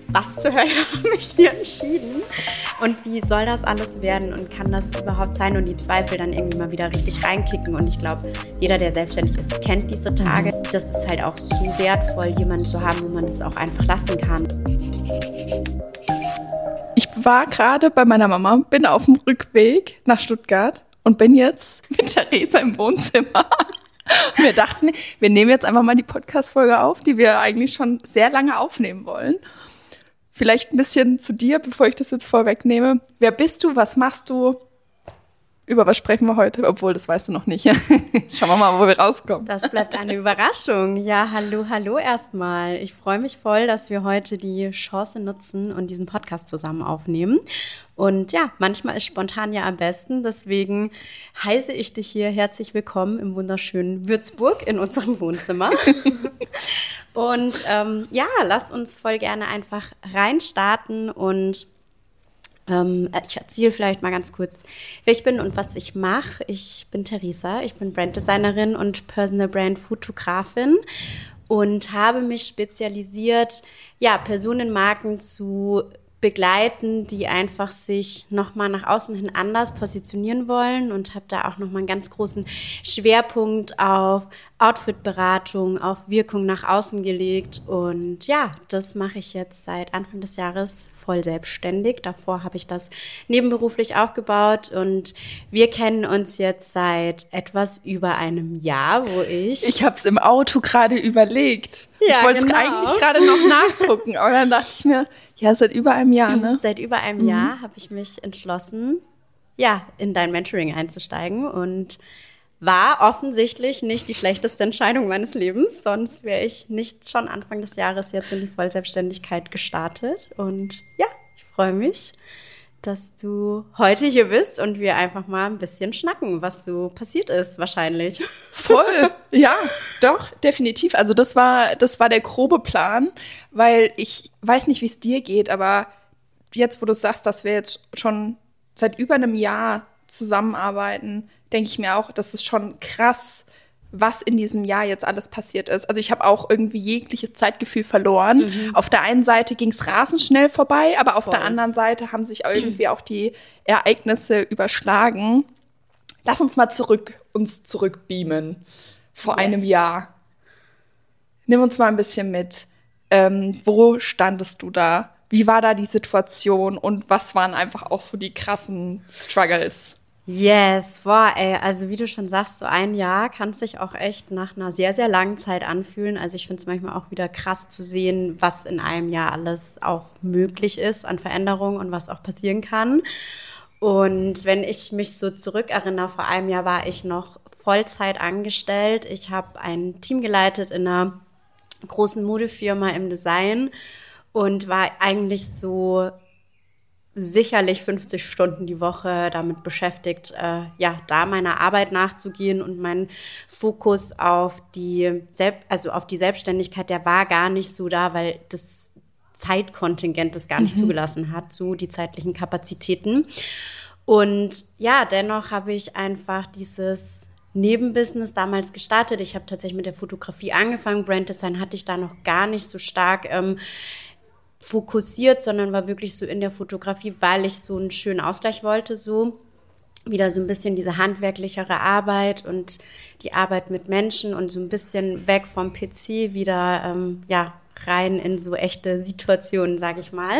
was zur Hölle habe ich hier entschieden? Und wie soll das alles werden und kann das überhaupt sein? Und die Zweifel dann irgendwie mal wieder richtig reinkicken. Und ich glaube, jeder, der selbstständig ist, kennt diese Tage. Das ist halt auch so wertvoll, jemanden zu haben, wo man es auch einfach lassen kann. Ich war gerade bei meiner Mama, bin auf dem Rückweg nach Stuttgart und bin jetzt mit Theresa im Wohnzimmer. Wir dachten, wir nehmen jetzt einfach mal die Podcast-Folge auf, die wir eigentlich schon sehr lange aufnehmen wollen. Vielleicht ein bisschen zu dir, bevor ich das jetzt vorwegnehme. Wer bist du? Was machst du? Über was sprechen wir heute? Obwohl, das weißt du noch nicht. Schauen wir mal, wo wir rauskommen. Das bleibt eine Überraschung. Ja, hallo erstmal. Ich freue mich voll, dass wir heute die Chance nutzen und diesen Podcast zusammen aufnehmen. Und ja, manchmal ist spontan ja am besten. Deswegen heiße ich dich hier herzlich willkommen im wunderschönen Würzburg in unserem Wohnzimmer. Und ja, lass uns voll gerne einfach reinstarten und ich erzähle vielleicht mal ganz kurz, wer ich bin und was ich mache. Ich bin Theresa, ich bin Branddesignerin und Personal Brand Fotografin und habe mich spezialisiert, ja, Personenmarken zu begleiten, die einfach sich nochmal nach außen hin anders positionieren wollen und habe da auch nochmal einen ganz großen Schwerpunkt auf Outfit-Beratung, auf Wirkung nach außen gelegt. Und ja, das mache ich jetzt seit Anfang des Jahres voll selbstständig. Davor habe ich das nebenberuflich aufgebaut und wir kennen uns jetzt seit etwas über einem Jahr, wo Ich habe es im Auto gerade überlegt. Ja, ich wollte es genau. eigentlich gerade noch nachgucken, aber dann dachte ich mir, ja, seit über einem Jahr, ne? Seit über einem Jahr habe ich mich entschlossen, ja, in dein Mentoring einzusteigen und war offensichtlich nicht die schlechteste Entscheidung meines Lebens, sonst wäre ich nicht schon Anfang des Jahres jetzt in die Vollselbstständigkeit gestartet. Und ja, ich freue mich, dass du heute hier bist und wir einfach mal ein bisschen schnacken, was so passiert ist wahrscheinlich. Voll, ja, doch, definitiv. Also das war der grobe Plan, weil ich weiß nicht, wie es dir geht, aber jetzt, wo du sagst, dass wir jetzt schon seit über einem Jahr zusammenarbeiten, denke ich mir auch, das ist schon krass, was in diesem Jahr jetzt alles passiert ist. Also ich habe auch irgendwie jegliches Zeitgefühl verloren. Auf der einen Seite ging es rasend schnell vorbei, aber auf der anderen Seite haben sich irgendwie auch die Ereignisse überschlagen. Lass uns mal zurückbeamen vor einem Jahr. Nimm uns mal ein bisschen mit. Wo standest du da? Wie war da die Situation und was waren einfach auch so die krassen Struggles? Yes, boah, ey, also wie du schon sagst, so ein Jahr kann sich auch echt nach einer sehr, sehr langen Zeit anfühlen. Also ich finde es manchmal auch wieder krass zu sehen, was in einem Jahr alles auch möglich ist an Veränderungen und was auch passieren kann. Und wenn ich mich so zurückerinnere, vor einem Jahr war ich noch Vollzeit angestellt. Ich habe ein Team geleitet in einer großen Modefirma im Design und war eigentlich so sicherlich 50 Stunden die Woche damit beschäftigt, ja, da meiner Arbeit nachzugehen und mein Fokus auf die Selbstständigkeit, der war gar nicht so da, weil das Zeitkontingent das gar nicht zugelassen hat, so die zeitlichen Kapazitäten. Und ja, dennoch habe ich einfach dieses Nebenbusiness damals gestartet. Ich habe tatsächlich mit der Fotografie angefangen. Branddesign hatte ich da noch gar nicht so stark fokussiert, sondern war wirklich so in der Fotografie, weil ich so einen schönen Ausgleich wollte, so wieder so ein bisschen diese handwerklichere Arbeit und die Arbeit mit Menschen und so ein bisschen weg vom PC wieder ja, rein in so echte Situationen, sag ich mal.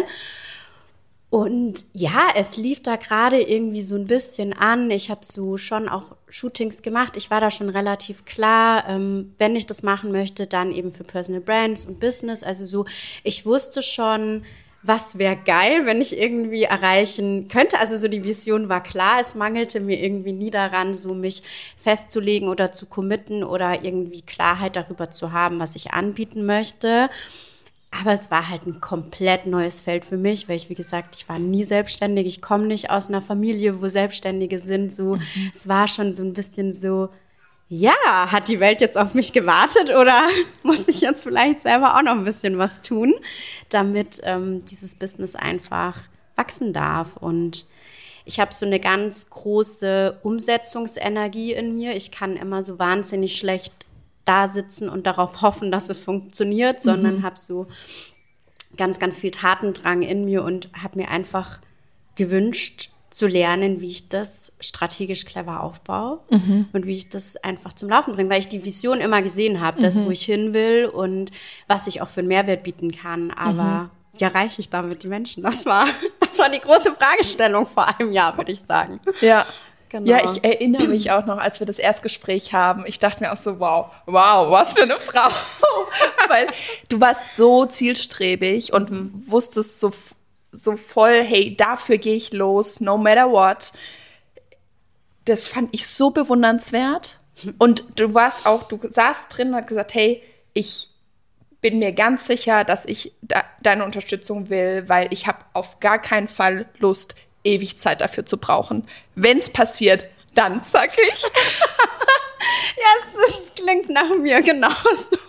Und ja, es lief da gerade irgendwie so ein bisschen an. Ich habe so schon auch Shootings gemacht. Ich war da schon relativ klar, wenn ich das machen möchte, dann eben für Personal Brands und Business. Also so, ich wusste schon, was wäre geil, wenn ich irgendwie erreichen könnte. Also so die Vision war klar. Es mangelte mir irgendwie nie daran, so mich festzulegen oder zu committen oder irgendwie Klarheit darüber zu haben, was ich anbieten möchte. Aber es war halt ein komplett neues Feld für mich, weil ich, wie gesagt, ich war nie selbstständig. Ich komme nicht aus einer Familie, wo Selbstständige sind. So, es war schon so ein bisschen so, ja, hat die Welt jetzt auf mich gewartet oder muss ich jetzt vielleicht selber auch noch ein bisschen was tun, damit dieses Business einfach wachsen darf. Und ich habe so eine ganz große Umsetzungsenergie in mir. Ich kann immer so wahnsinnig schlecht da sitzen und darauf hoffen, dass es funktioniert, sondern habe so ganz, ganz viel Tatendrang in mir und habe mir einfach gewünscht zu lernen, wie ich das strategisch clever aufbaue und wie ich das einfach zum Laufen bringe, weil ich die Vision immer gesehen habe, das, wo ich hin will und was ich auch für einen Mehrwert bieten kann. Aber wie erreiche ich damit die Menschen? Das war die große Fragestellung vor einem Jahr, würde ich sagen. Ja. Genau. Ja, ich erinnere mich auch noch, als wir das Erstgespräch haben. Ich dachte mir auch so, wow, was für eine Frau. Weil du warst so zielstrebig und wusstest so voll, hey, dafür gehe ich los, no matter what. Das fand ich so bewundernswert. Und du saßt drin und hast gesagt, hey, ich bin mir ganz sicher, dass ich deine Unterstützung will, weil ich habe auf gar keinen Fall Lust, ewig Zeit dafür zu brauchen. Wenn es passiert, dann zack ich. Ja, es klingt nach mir genauso.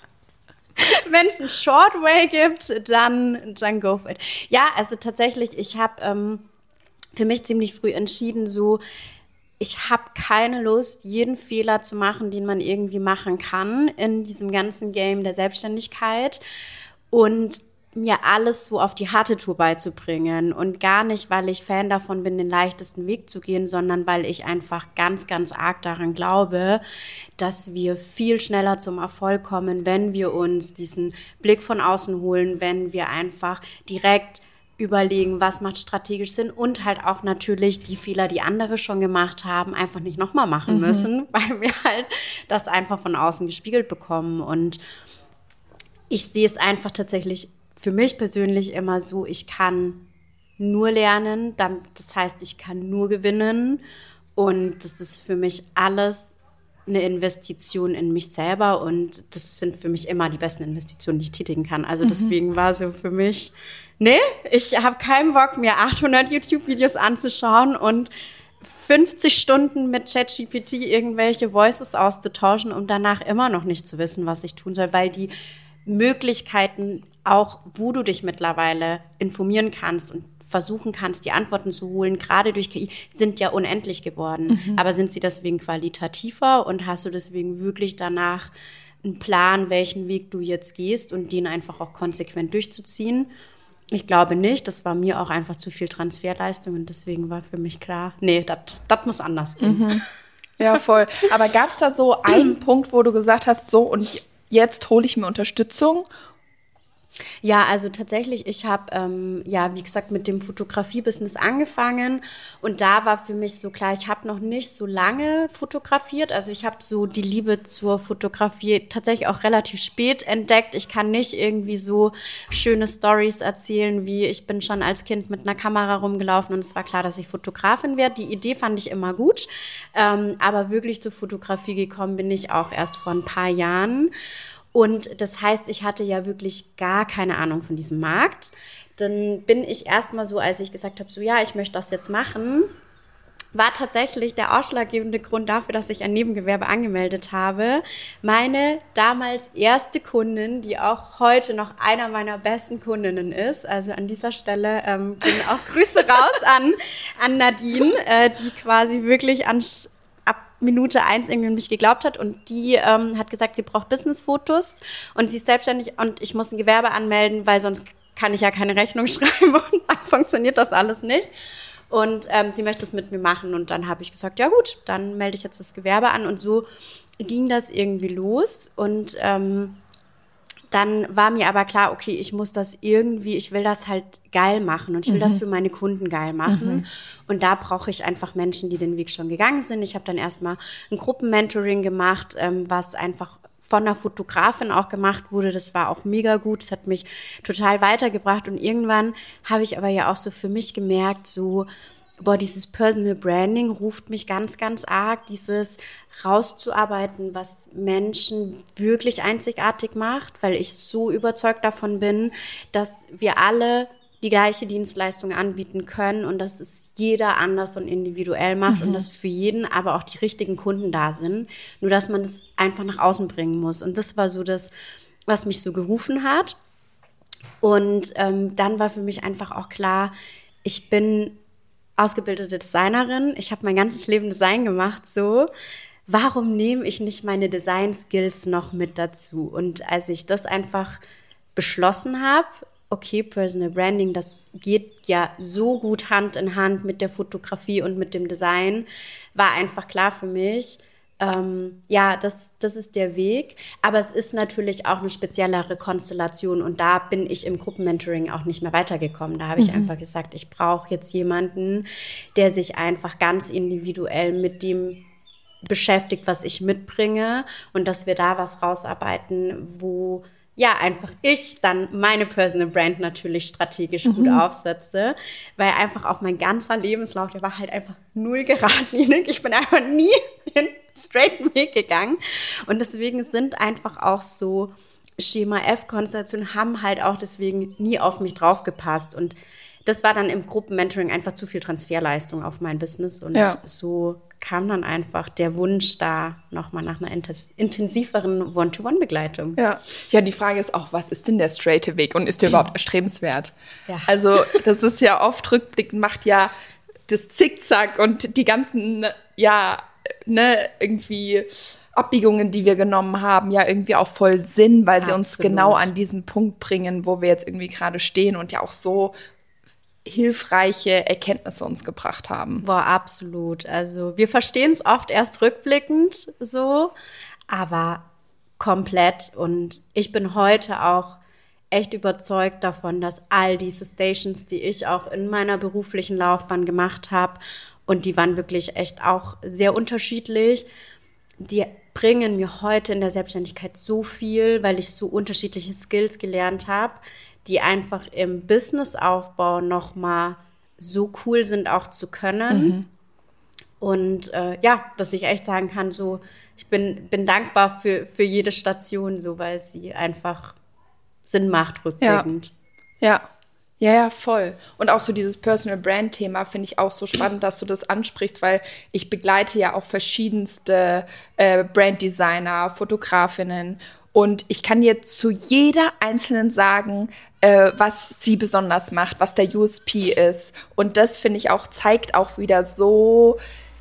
Wenn es einen Shortway gibt, dann go for it. Ja, also tatsächlich, ich habe für mich ziemlich früh entschieden, so, ich habe keine Lust, jeden Fehler zu machen, den man irgendwie machen kann in diesem ganzen Game der Selbstständigkeit und mir alles so auf die harte Tour beizubringen und gar nicht, weil ich Fan davon bin, den leichtesten Weg zu gehen, sondern weil ich einfach ganz, ganz arg daran glaube, dass wir viel schneller zum Erfolg kommen, wenn wir uns diesen Blick von außen holen, wenn wir einfach direkt überlegen, was macht strategisch Sinn und halt auch natürlich die Fehler, die andere schon gemacht haben, einfach nicht nochmal machen müssen, weil wir halt das einfach von außen gespiegelt bekommen. Und ich sehe es einfach tatsächlich für mich persönlich immer so, ich kann nur lernen, das heißt, ich kann nur gewinnen und das ist für mich alles eine Investition in mich selber und das sind für mich immer die besten Investitionen, die ich tätigen kann. Also deswegen war so für mich, nee, ich habe keinen Bock, mir 800 YouTube-Videos anzuschauen und 50 Stunden mit ChatGPT irgendwelche Voices auszutauschen, um danach immer noch nicht zu wissen, was ich tun soll, weil die Möglichkeiten auch, wo du dich mittlerweile informieren kannst und versuchen kannst, die Antworten zu holen, gerade durch KI, sind ja unendlich geworden. Aber sind sie deswegen qualitativer und hast du deswegen wirklich danach einen Plan, welchen Weg du jetzt gehst und den einfach auch konsequent durchzuziehen? Ich glaube nicht. Das war mir auch einfach zu viel Transferleistung und deswegen war für mich klar, nee, das muss anders gehen. Ja, voll. Aber gab es da so einen Punkt, wo du gesagt hast, so und jetzt hole ich mir Unterstützung? Ja, also tatsächlich, ich habe, wie gesagt, mit dem Fotografie-Business angefangen und da war für mich so klar, ich habe noch nicht so lange fotografiert, also ich habe so die Liebe zur Fotografie tatsächlich auch relativ spät entdeckt. Ich kann nicht irgendwie so schöne Stories erzählen, wie ich bin schon als Kind mit einer Kamera rumgelaufen und es war klar, dass ich Fotografin werde. Die Idee fand ich immer gut, aber wirklich zur Fotografie gekommen bin ich auch erst vor ein paar Jahren. Und das heißt, ich hatte ja wirklich gar keine Ahnung von diesem Markt. Dann bin ich erstmal so, als ich gesagt habe, so ja, ich möchte das jetzt machen, war tatsächlich der ausschlaggebende Grund dafür, dass ich ein Nebengewerbe angemeldet habe. Meine damals erste Kundin, die auch heute noch einer meiner besten Kundinnen ist, also an dieser Stelle gehen auch Grüße raus an Nadine, die quasi wirklich ab Minute 1 irgendwie an mich geglaubt hat und die hat gesagt, sie braucht Businessfotos und sie ist selbstständig und ich muss ein Gewerbe anmelden, weil sonst kann ich ja keine Rechnung schreiben und dann funktioniert das alles nicht. Und sie möchte es mit mir machen und dann habe ich gesagt, ja gut, dann melde ich jetzt das Gewerbe an und so ging das irgendwie los und dann war mir aber klar, okay, ich will das halt geil machen und ich will das für meine Kunden geil machen. Und da brauche ich einfach Menschen, die den Weg schon gegangen sind. Ich habe dann erstmal ein Gruppenmentoring gemacht, was einfach von einer Fotografin auch gemacht wurde. Das war auch mega gut. Das hat mich total weitergebracht. Und irgendwann habe ich aber ja auch so für mich gemerkt, so, dieses Personal Branding ruft mich ganz, ganz arg, dieses rauszuarbeiten, was Menschen wirklich einzigartig macht, weil ich so überzeugt davon bin, dass wir alle die gleiche Dienstleistung anbieten können und dass es jeder anders und individuell macht und dass für jeden aber auch die richtigen Kunden da sind, nur dass man das einfach nach außen bringen muss. Und das war so das, was mich so gerufen hat. Und dann war für mich einfach auch klar, ich bin ausgebildete Designerin, ich habe mein ganzes Leben Design gemacht, so, warum nehme ich nicht meine Design-Skills noch mit dazu? Und als ich das einfach beschlossen habe, okay, Personal Branding, das geht ja so gut Hand in Hand mit der Fotografie und mit dem Design, war einfach klar für mich, ja, das ist der Weg. Aber es ist natürlich auch eine speziellere Konstellation und da bin ich im Gruppenmentoring auch nicht mehr weitergekommen. Da habe ich einfach gesagt, ich brauche jetzt jemanden, der sich einfach ganz individuell mit dem beschäftigt, was ich mitbringe und dass wir da was rausarbeiten, wo ja einfach ich dann meine Personal Brand natürlich strategisch gut aufsetze, weil einfach auch mein ganzer Lebenslauf, der war halt einfach null geradlinig. Ich bin einfach nie den straighten Weg gegangen und deswegen sind einfach auch so Schema-F-Konstellationen haben halt auch deswegen nie auf mich draufgepasst und das war dann im Gruppenmentoring einfach zu viel Transferleistung auf mein Business und so kam dann einfach der Wunsch da nochmal nach einer intensiveren One-to-One-Begleitung. Ja, die Frage ist auch, was ist denn der straighte Weg und ist der überhaupt erstrebenswert? Ja. Also das ist ja oft rückblickend, macht ja das Zickzack und die ganzen, irgendwie Abbiegungen, die wir genommen haben, ja irgendwie auch voll Sinn, weil sie uns genau an diesen Punkt bringen, wo wir jetzt irgendwie gerade stehen und ja auch so hilfreiche Erkenntnisse uns gebracht haben. Boah, absolut. Also wir verstehen es oft erst rückblickend so, aber komplett. Und ich bin heute auch echt überzeugt davon, dass all diese Stations, die ich auch in meiner beruflichen Laufbahn gemacht habe, und die waren wirklich echt auch sehr unterschiedlich, die bringen mir heute in der Selbstständigkeit so viel, weil ich so unterschiedliche Skills gelernt habe, die einfach im Businessaufbau nochmal so cool sind, auch zu können. Und dass ich echt sagen kann, so ich bin dankbar für jede Station, so weil sie einfach Sinn macht rückblickend. Ja, voll. Und auch so dieses Personal Brand Thema finde ich auch so spannend, dass du das ansprichst, weil ich begleite ja auch verschiedenste Branddesigner, Fotografinnen und ich kann dir zu jeder einzelnen sagen, was sie besonders macht, was der USP ist. Und das, finde ich, auch zeigt auch wieder so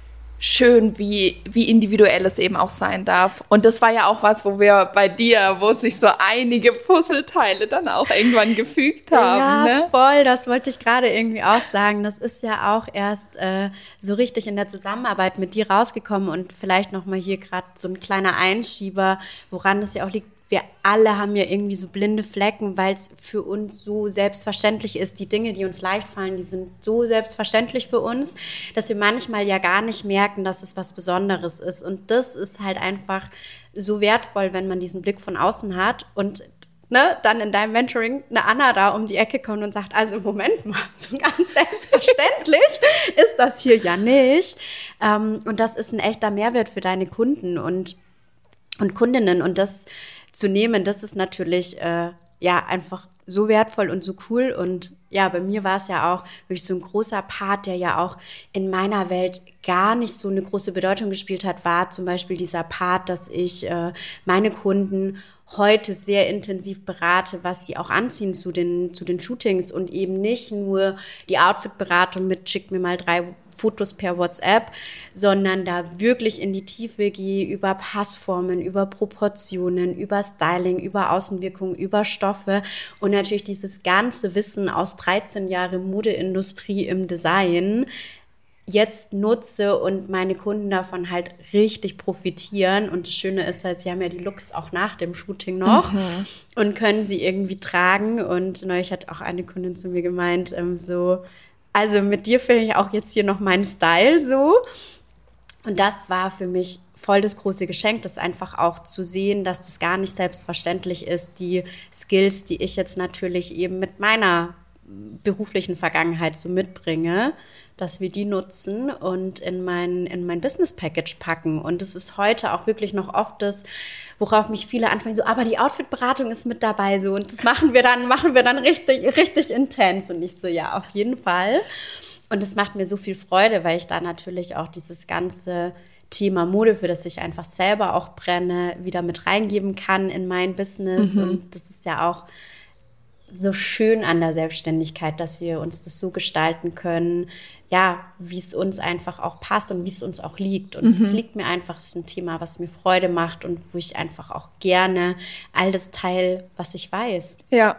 schön, wie individuell es eben auch sein darf. Und das war ja auch was, wo wir bei dir, wo sich so einige Puzzleteile dann auch irgendwann gefügt haben. Ja, ne? Voll, das wollte ich gerade irgendwie auch sagen. Das ist ja auch erst so richtig in der Zusammenarbeit mit dir rausgekommen und vielleicht nochmal hier gerade so ein kleiner Einschieber, woran es ja auch liegt. Wir alle haben ja irgendwie so blinde Flecken, weil es für uns so selbstverständlich ist. Die Dinge, die uns leicht fallen, die sind so selbstverständlich für uns, dass wir manchmal ja gar nicht merken, dass es was Besonderes ist. Und das ist halt einfach so wertvoll, wenn man diesen Blick von außen hat und dann in deinem Mentoring eine Anna da um die Ecke kommt und sagt, also Moment mal, so ganz selbstverständlich ist das hier ja nicht. Und das ist ein echter Mehrwert für deine Kunden und Kundinnen. Und das zu nehmen, das ist natürlich einfach so wertvoll und so cool. Und ja, bei mir war es ja auch wirklich so ein großer Part, der ja auch in meiner Welt gar nicht so eine große Bedeutung gespielt hat, war zum Beispiel dieser Part, dass ich meine Kunden heute sehr intensiv berate, was sie auch anziehen zu den Shootings und eben nicht nur die Outfit-Beratung mit schick mir mal 3 Fotos per WhatsApp, sondern da wirklich in die Tiefe gehe über Passformen, über Proportionen, über Styling, über Außenwirkung, über Stoffe und natürlich dieses ganze Wissen aus 13 Jahren Modeindustrie im Design jetzt nutze und meine Kunden davon halt richtig profitieren. Und das Schöne ist halt, sie haben ja die Looks auch nach dem Shooting noch und können sie irgendwie tragen. Und neulich hat auch eine Kundin zu mir gemeint, also mit dir finde ich auch jetzt hier noch meinen Style so. Und das war für mich voll das große Geschenk, das einfach auch zu sehen, dass das gar nicht selbstverständlich ist, die Skills, die ich jetzt natürlich eben mit meiner beruflichen Vergangenheit so mitbringe, dass wir die nutzen und in mein Business Package packen. Und es ist heute auch wirklich noch oft das, worauf mich viele ansprechen, so, aber die Outfit-Beratung ist mit dabei, so, und das machen wir dann richtig, richtig intens. Und ich so, ja, auf jeden Fall. Und es macht mir so viel Freude, weil ich da natürlich auch dieses ganze Thema Mode, für das ich einfach selber auch brenne, wieder mit reingeben kann in mein Business. Und das ist ja auch so schön an der Selbstständigkeit, dass wir uns das so gestalten können, ja, wie es uns einfach auch passt und wie es uns auch liegt. Und es liegt mir einfach, es ist ein Thema, was mir Freude macht und wo ich einfach auch gerne all das teile, was ich weiß. Ja,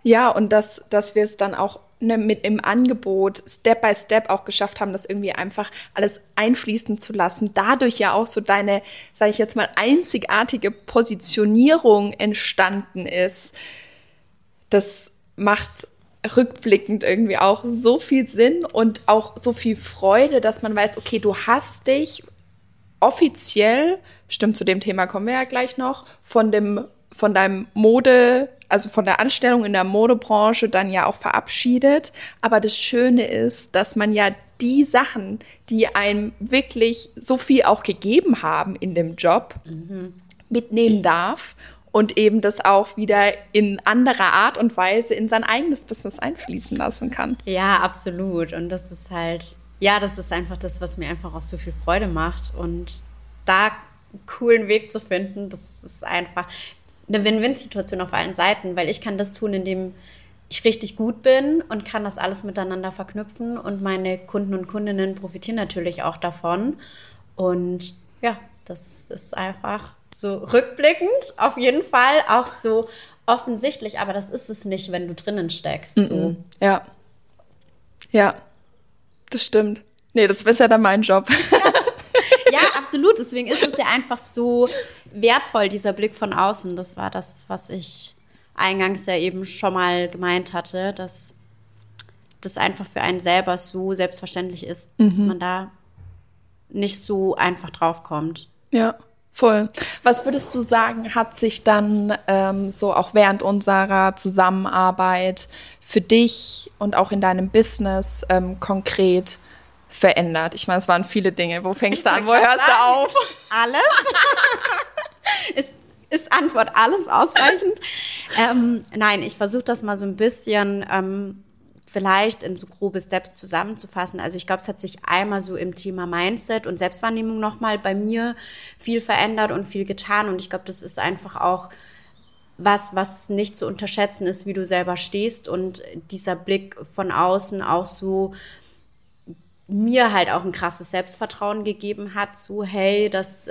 Ja, und dass wir es dann auch mit im Angebot Step by Step auch geschafft haben, das irgendwie einfach alles einfließen zu lassen. Dadurch ja auch so deine, sage ich jetzt mal, einzigartige Positionierung entstanden ist. Das macht rückblickend irgendwie auch so viel Sinn und auch so viel Freude, dass man weiß, okay, du hast dich offiziell, stimmt, zu dem Thema kommen wir ja gleich noch, von deinem Mode, also von der Anstellung in der Modebranche dann ja auch verabschiedet. Aber das Schöne ist, dass man ja die Sachen, die einem wirklich so viel auch gegeben haben in dem Job, mitnehmen darf und eben das auch wieder in anderer Art und Weise in sein eigenes Business einfließen lassen kann. Ja, absolut. Und das ist halt, ja, das ist einfach das, was mir einfach auch so viel Freude macht. Und da einen coolen Weg zu finden, das ist einfach eine Win-Win-Situation auf allen Seiten, weil ich kann das tun, indem ich richtig gut bin und kann das alles miteinander verknüpfen und meine Kunden und Kundinnen profitieren natürlich auch davon. Und ja, das ist einfach so rückblickend auf jeden Fall auch so offensichtlich, aber das ist es nicht, wenn du drinnen steckst. So. Ja. Ja, das stimmt. Nee, das ist ja dann mein Job. Ja, absolut. Deswegen ist es ja einfach so wertvoll, dieser Blick von außen. Das war das, was ich eingangs ja eben schon mal gemeint hatte, dass das einfach für einen selber so selbstverständlich ist, dass man da nicht so einfach drauf kommt. Ja, voll. Was würdest du sagen, hat sich dann so auch während unserer Zusammenarbeit für dich und auch in deinem Business konkret verändert? Ich meine, es waren viele Dinge. Wo fängst du an? Wo hörst du auf? Alles? Ist Antwort alles ausreichend? Nein, ich versuche das mal so ein bisschen vielleicht in so grobe Steps zusammenzufassen. Also ich glaube, es hat sich einmal so im Thema Mindset und Selbstwahrnehmung nochmal bei mir viel verändert und viel getan. Und ich glaube, das ist einfach auch was nicht zu unterschätzen ist, wie du selber stehst. Und dieser Blick von außen auch so mir halt auch ein krasses Selbstvertrauen gegeben hat, so hey, das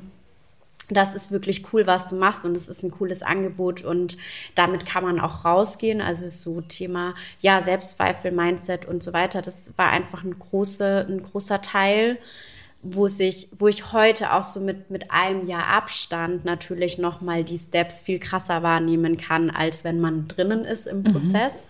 ist wirklich cool, was du machst und es ist ein cooles Angebot und damit kann man auch rausgehen. Also so Thema, ja, Selbstzweifel, Mindset und so weiter, das war einfach ein großer Teil, wo ich heute auch so mit einem Jahr Abstand natürlich nochmal die Steps viel krasser wahrnehmen kann, als wenn man drinnen ist im Prozess.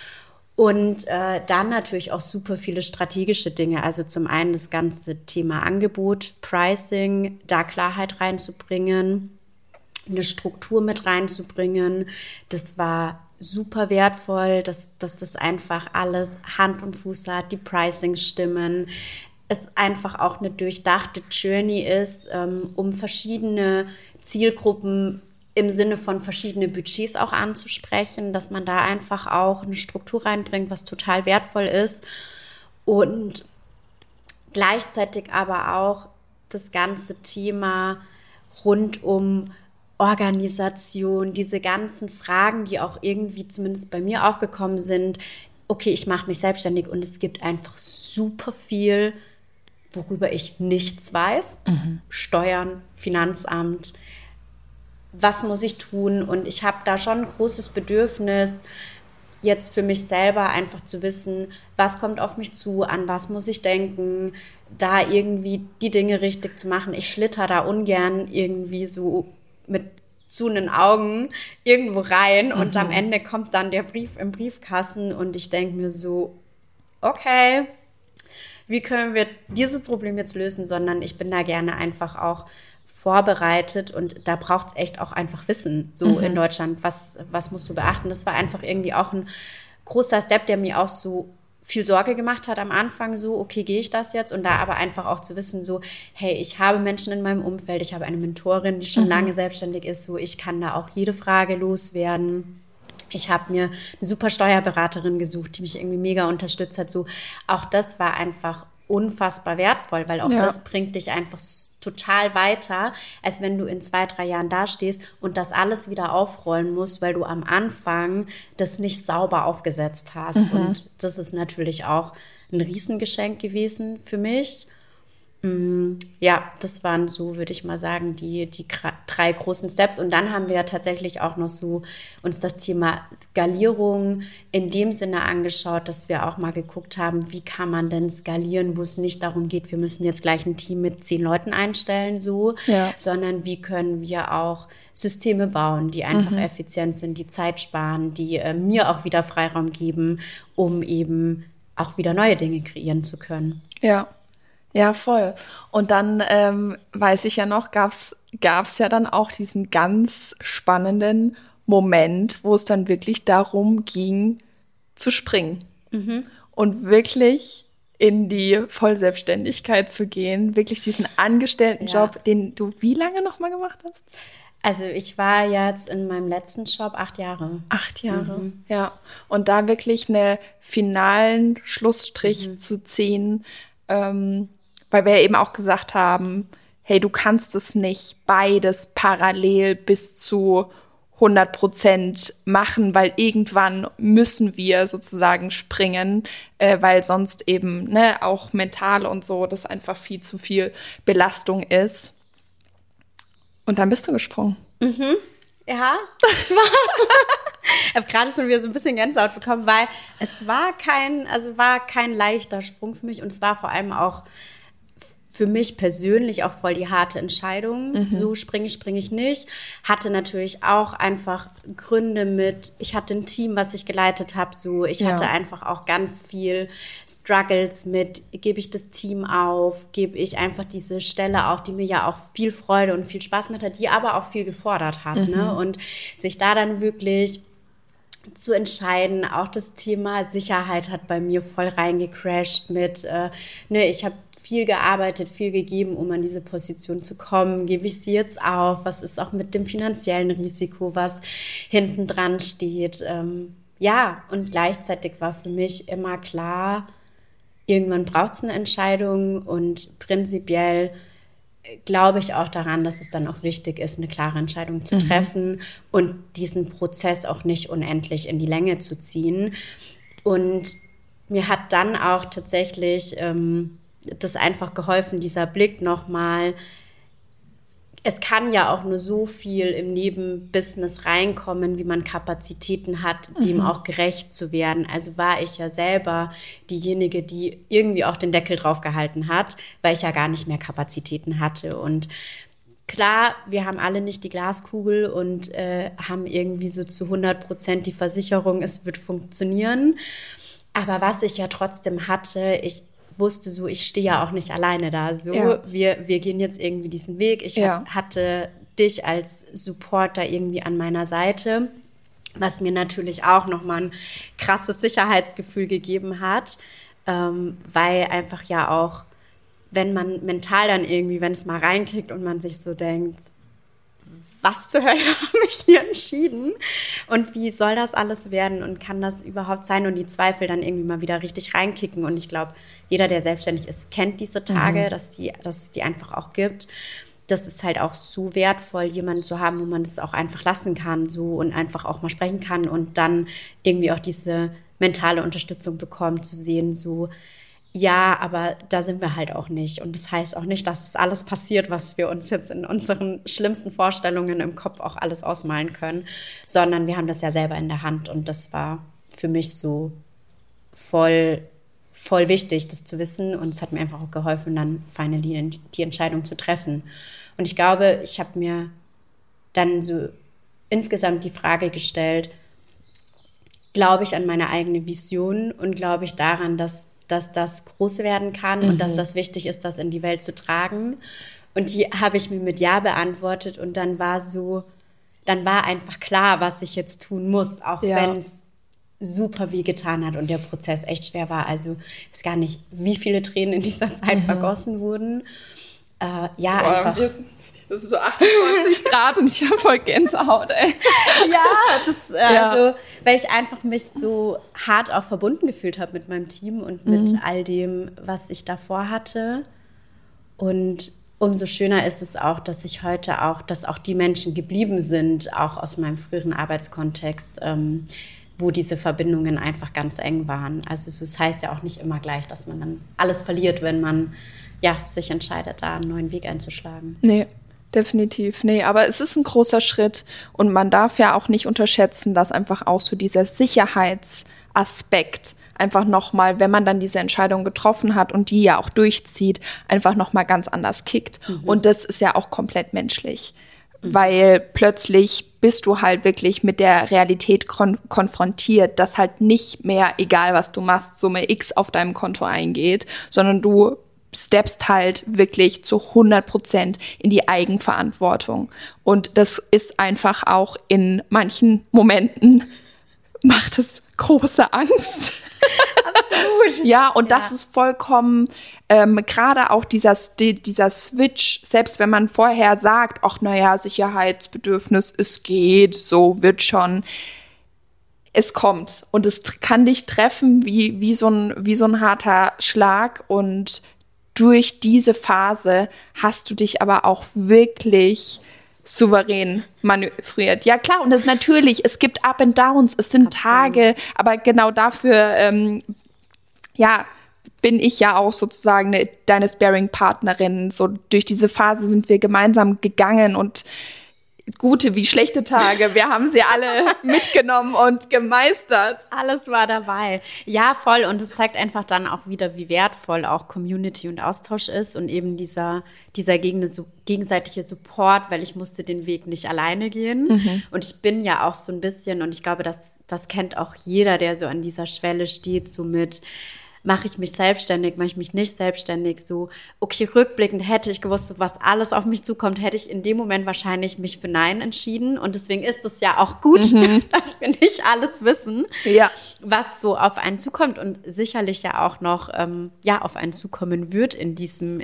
Und dann natürlich auch super viele strategische Dinge. Also zum einen das ganze Thema Angebot, Pricing, da Klarheit reinzubringen, eine Struktur mit reinzubringen. Das war super wertvoll, dass das einfach alles Hand und Fuß hat, die Pricings stimmen. Es einfach auch eine durchdachte Journey ist, um verschiedene Zielgruppen im Sinne von verschiedene Budgets auch anzusprechen, dass man da einfach auch eine Struktur reinbringt, was total wertvoll ist. Und gleichzeitig aber auch das ganze Thema rund um Organisation, diese ganzen Fragen, die auch irgendwie zumindest bei mir aufgekommen sind. Okay, ich mache mich selbstständig und es gibt einfach super viel, worüber ich nichts weiß. Steuern, Finanzamt, was muss ich tun? Und ich habe da schon ein großes Bedürfnis, jetzt für mich selber einfach zu wissen, was kommt auf mich zu, an was muss ich denken, da irgendwie die Dinge richtig zu machen. Ich schlitter da ungern irgendwie so mit zunen Augen irgendwo rein und am Ende kommt dann der Brief im Briefkasten und ich denke mir so, okay, wie können wir dieses Problem jetzt lösen, sondern ich bin da gerne einfach auch vorbereitet und da braucht es echt auch einfach Wissen, so in Deutschland, was musst du beachten. Das war einfach irgendwie auch ein großer Step, der mir auch so viel Sorge gemacht hat am Anfang, so, okay, gehe ich das jetzt? Und da aber einfach auch zu wissen, so, hey, ich habe Menschen in meinem Umfeld, ich habe eine Mentorin, die schon lange selbstständig ist, so, ich kann da auch jede Frage loswerden. Ich habe mir eine super Steuerberaterin gesucht, die mich irgendwie mega unterstützt hat, so, auch das war einfach unfassbar wertvoll, weil auch das bringt dich einfach total weiter, als wenn du in 2-3 Jahren dastehst und das alles wieder aufrollen musst, weil du am Anfang das nicht sauber aufgesetzt hast. Und das ist natürlich auch ein Riesengeschenk gewesen für mich. Ja, das waren so, würde ich mal sagen, die 3 großen Steps. Und dann haben wir ja tatsächlich auch noch so uns das Thema Skalierung in dem Sinne angeschaut, dass wir auch mal geguckt haben, wie kann man denn skalieren, wo es nicht darum geht, wir müssen jetzt gleich ein Team mit 10 Leuten einstellen, so, sondern wie können wir auch Systeme bauen, die einfach effizient sind, die Zeit sparen, die mir auch wieder Freiraum geben, um eben auch wieder neue Dinge kreieren zu können. Ja. Ja, voll. Und dann weiß ich ja noch, gab's ja dann auch diesen ganz spannenden Moment, wo es dann wirklich darum ging, zu springen. Und wirklich in die Vollselbstständigkeit zu gehen, wirklich diesen Angestelltenjob, den du wie lange nochmal gemacht hast? Also ich war jetzt in meinem letzten Job 8 Jahre. 8 Jahre, ja. Und da wirklich einen finalen Schlussstrich zu ziehen, weil wir ja eben auch gesagt haben, hey, du kannst es nicht beides parallel bis zu 100% machen, weil irgendwann müssen wir sozusagen springen, weil sonst eben auch mental und so das einfach viel zu viel Belastung ist. Und dann bist du gesprungen. Ja, ich habe gerade schon wieder so ein bisschen Gänsehaut bekommen, weil es war kein leichter Sprung für mich und es war vor allem auch für mich persönlich auch voll die harte Entscheidung. So springe ich nicht. Hatte natürlich auch einfach Gründe mit, ich hatte ein Team, was ich geleitet habe, so. Ich hatte einfach auch ganz viel Struggles mit, gebe ich das Team auf, gebe ich einfach diese Stelle auf, die mir ja auch viel Freude und viel Spaß macht hat, die aber auch viel gefordert hat, ne? Und sich da dann wirklich zu entscheiden, auch das Thema Sicherheit hat bei mir voll reingecrashed mit, ich habe viel gearbeitet, viel gegeben, um an diese Position zu kommen. Gebe ich sie jetzt auf? Was ist auch mit dem finanziellen Risiko, was hinten dran steht? Und gleichzeitig war für mich immer klar, irgendwann braucht es eine Entscheidung und prinzipiell glaube ich auch daran, dass es dann auch wichtig ist, eine klare Entscheidung zu treffen und diesen Prozess auch nicht unendlich in die Länge zu ziehen. Und mir hat dann auch tatsächlich das einfach geholfen, dieser Blick nochmal. Es kann ja auch nur so viel im Nebenbusiness reinkommen, wie man Kapazitäten hat, dem auch gerecht zu werden. Also war ich ja selber diejenige, die irgendwie auch den Deckel drauf gehalten hat, weil ich ja gar nicht mehr Kapazitäten hatte. Und klar, wir haben alle nicht die Glaskugel und haben irgendwie so zu 100% die Versicherung, es wird funktionieren. Aber was ich ja trotzdem hatte, ich wusste so, ich stehe ja auch nicht alleine da. So, wir gehen jetzt irgendwie diesen Weg. Ich hatte dich als Supporter irgendwie an meiner Seite, was mir natürlich auch nochmal ein krasses Sicherheitsgefühl gegeben hat, weil einfach ja auch, wenn man mental dann irgendwie, wenn es mal reinkickt und man sich so denkt, was zur Hölle habe ich hier entschieden und wie soll das alles werden und kann das überhaupt sein und die Zweifel dann irgendwie mal wieder richtig reinkicken und ich glaube, jeder, der selbstständig ist, kennt diese Tage, dass es die einfach auch gibt. Das ist halt auch so wertvoll, jemanden zu haben, wo man das auch einfach lassen kann so und einfach auch mal sprechen kann und dann irgendwie auch diese mentale Unterstützung bekommt, zu sehen so, ja, aber da sind wir halt auch nicht. Und das heißt auch nicht, dass es alles passiert, was wir uns jetzt in unseren schlimmsten Vorstellungen im Kopf auch alles ausmalen können, sondern wir haben das ja selber in der Hand. Und das war für mich so voll wichtig, das zu wissen. Und es hat mir einfach auch geholfen, dann finally die Entscheidung zu treffen. Und ich glaube, ich habe mir dann so insgesamt die Frage gestellt, glaube ich an meine eigene Vision und glaube ich daran, dass das groß werden kann und dass das wichtig ist, das in die Welt zu tragen. Und die habe ich mir mit Ja beantwortet und dann war einfach klar, was ich jetzt tun muss, auch wenn es super wehgetan hat und der Prozess echt schwer war. Also ich weiß gar nicht, wie viele Tränen in dieser Zeit vergossen wurden. Einfach. Das ist so 28 Grad und ich habe voll Gänsehaut, ey. Also, weil ich einfach mich so hart auch verbunden gefühlt habe mit meinem Team und mit all dem, was ich davor hatte. Und umso schöner ist es auch, dass ich heute auch, dass auch die Menschen geblieben sind, auch aus meinem früheren Arbeitskontext, wo diese Verbindungen einfach ganz eng waren. Also es heißt ja auch nicht immer gleich, dass man dann alles verliert, wenn man sich entscheidet, da einen neuen Weg einzuschlagen. Nee, definitiv. Nee, aber es ist ein großer Schritt und man darf ja auch nicht unterschätzen, dass einfach auch so dieser Sicherheitsaspekt einfach nochmal, wenn man dann diese Entscheidung getroffen hat und die ja auch durchzieht, einfach nochmal ganz anders kickt. Und das ist ja auch komplett menschlich, weil plötzlich bist du halt wirklich mit der Realität konfrontiert, dass halt nicht mehr, egal was du machst, Summe X auf deinem Konto eingeht, sondern du steppst halt wirklich zu 100% in die Eigenverantwortung. Und das ist einfach auch in manchen Momenten, macht es große Angst. Absolut. Ja, und das ist vollkommen, gerade auch dieser Switch, selbst wenn man vorher sagt, ach naja, Sicherheitsbedürfnis, es geht, so wird schon. Es kommt und es kann dich treffen wie so ein harter Schlag und durch diese Phase hast du dich aber auch wirklich souverän manövriert. Ja klar, und das natürlich, es gibt Up and Downs, es sind Tage, aber genau dafür, bin ich ja auch sozusagen deine Sparring-Partnerin. So durch diese Phase sind wir gemeinsam gegangen und gute wie schlechte Tage. Wir haben sie alle mitgenommen und gemeistert. Alles war dabei. Ja, voll. Und es zeigt einfach dann auch wieder, wie wertvoll auch Community und Austausch ist und eben dieser gegenseitige Support, weil ich musste den Weg nicht alleine gehen. Und ich bin ja auch so ein bisschen, und ich glaube, das kennt auch jeder, der so an dieser Schwelle steht, so mit mache ich mich selbstständig, mache ich mich nicht selbstständig, so, okay, rückblickend hätte ich gewusst, was alles auf mich zukommt, hätte ich in dem Moment wahrscheinlich mich für Nein entschieden und deswegen ist es ja auch gut, dass wir nicht alles wissen, was so auf einen zukommt und sicherlich ja auch noch, auf einen zukommen wird in diesem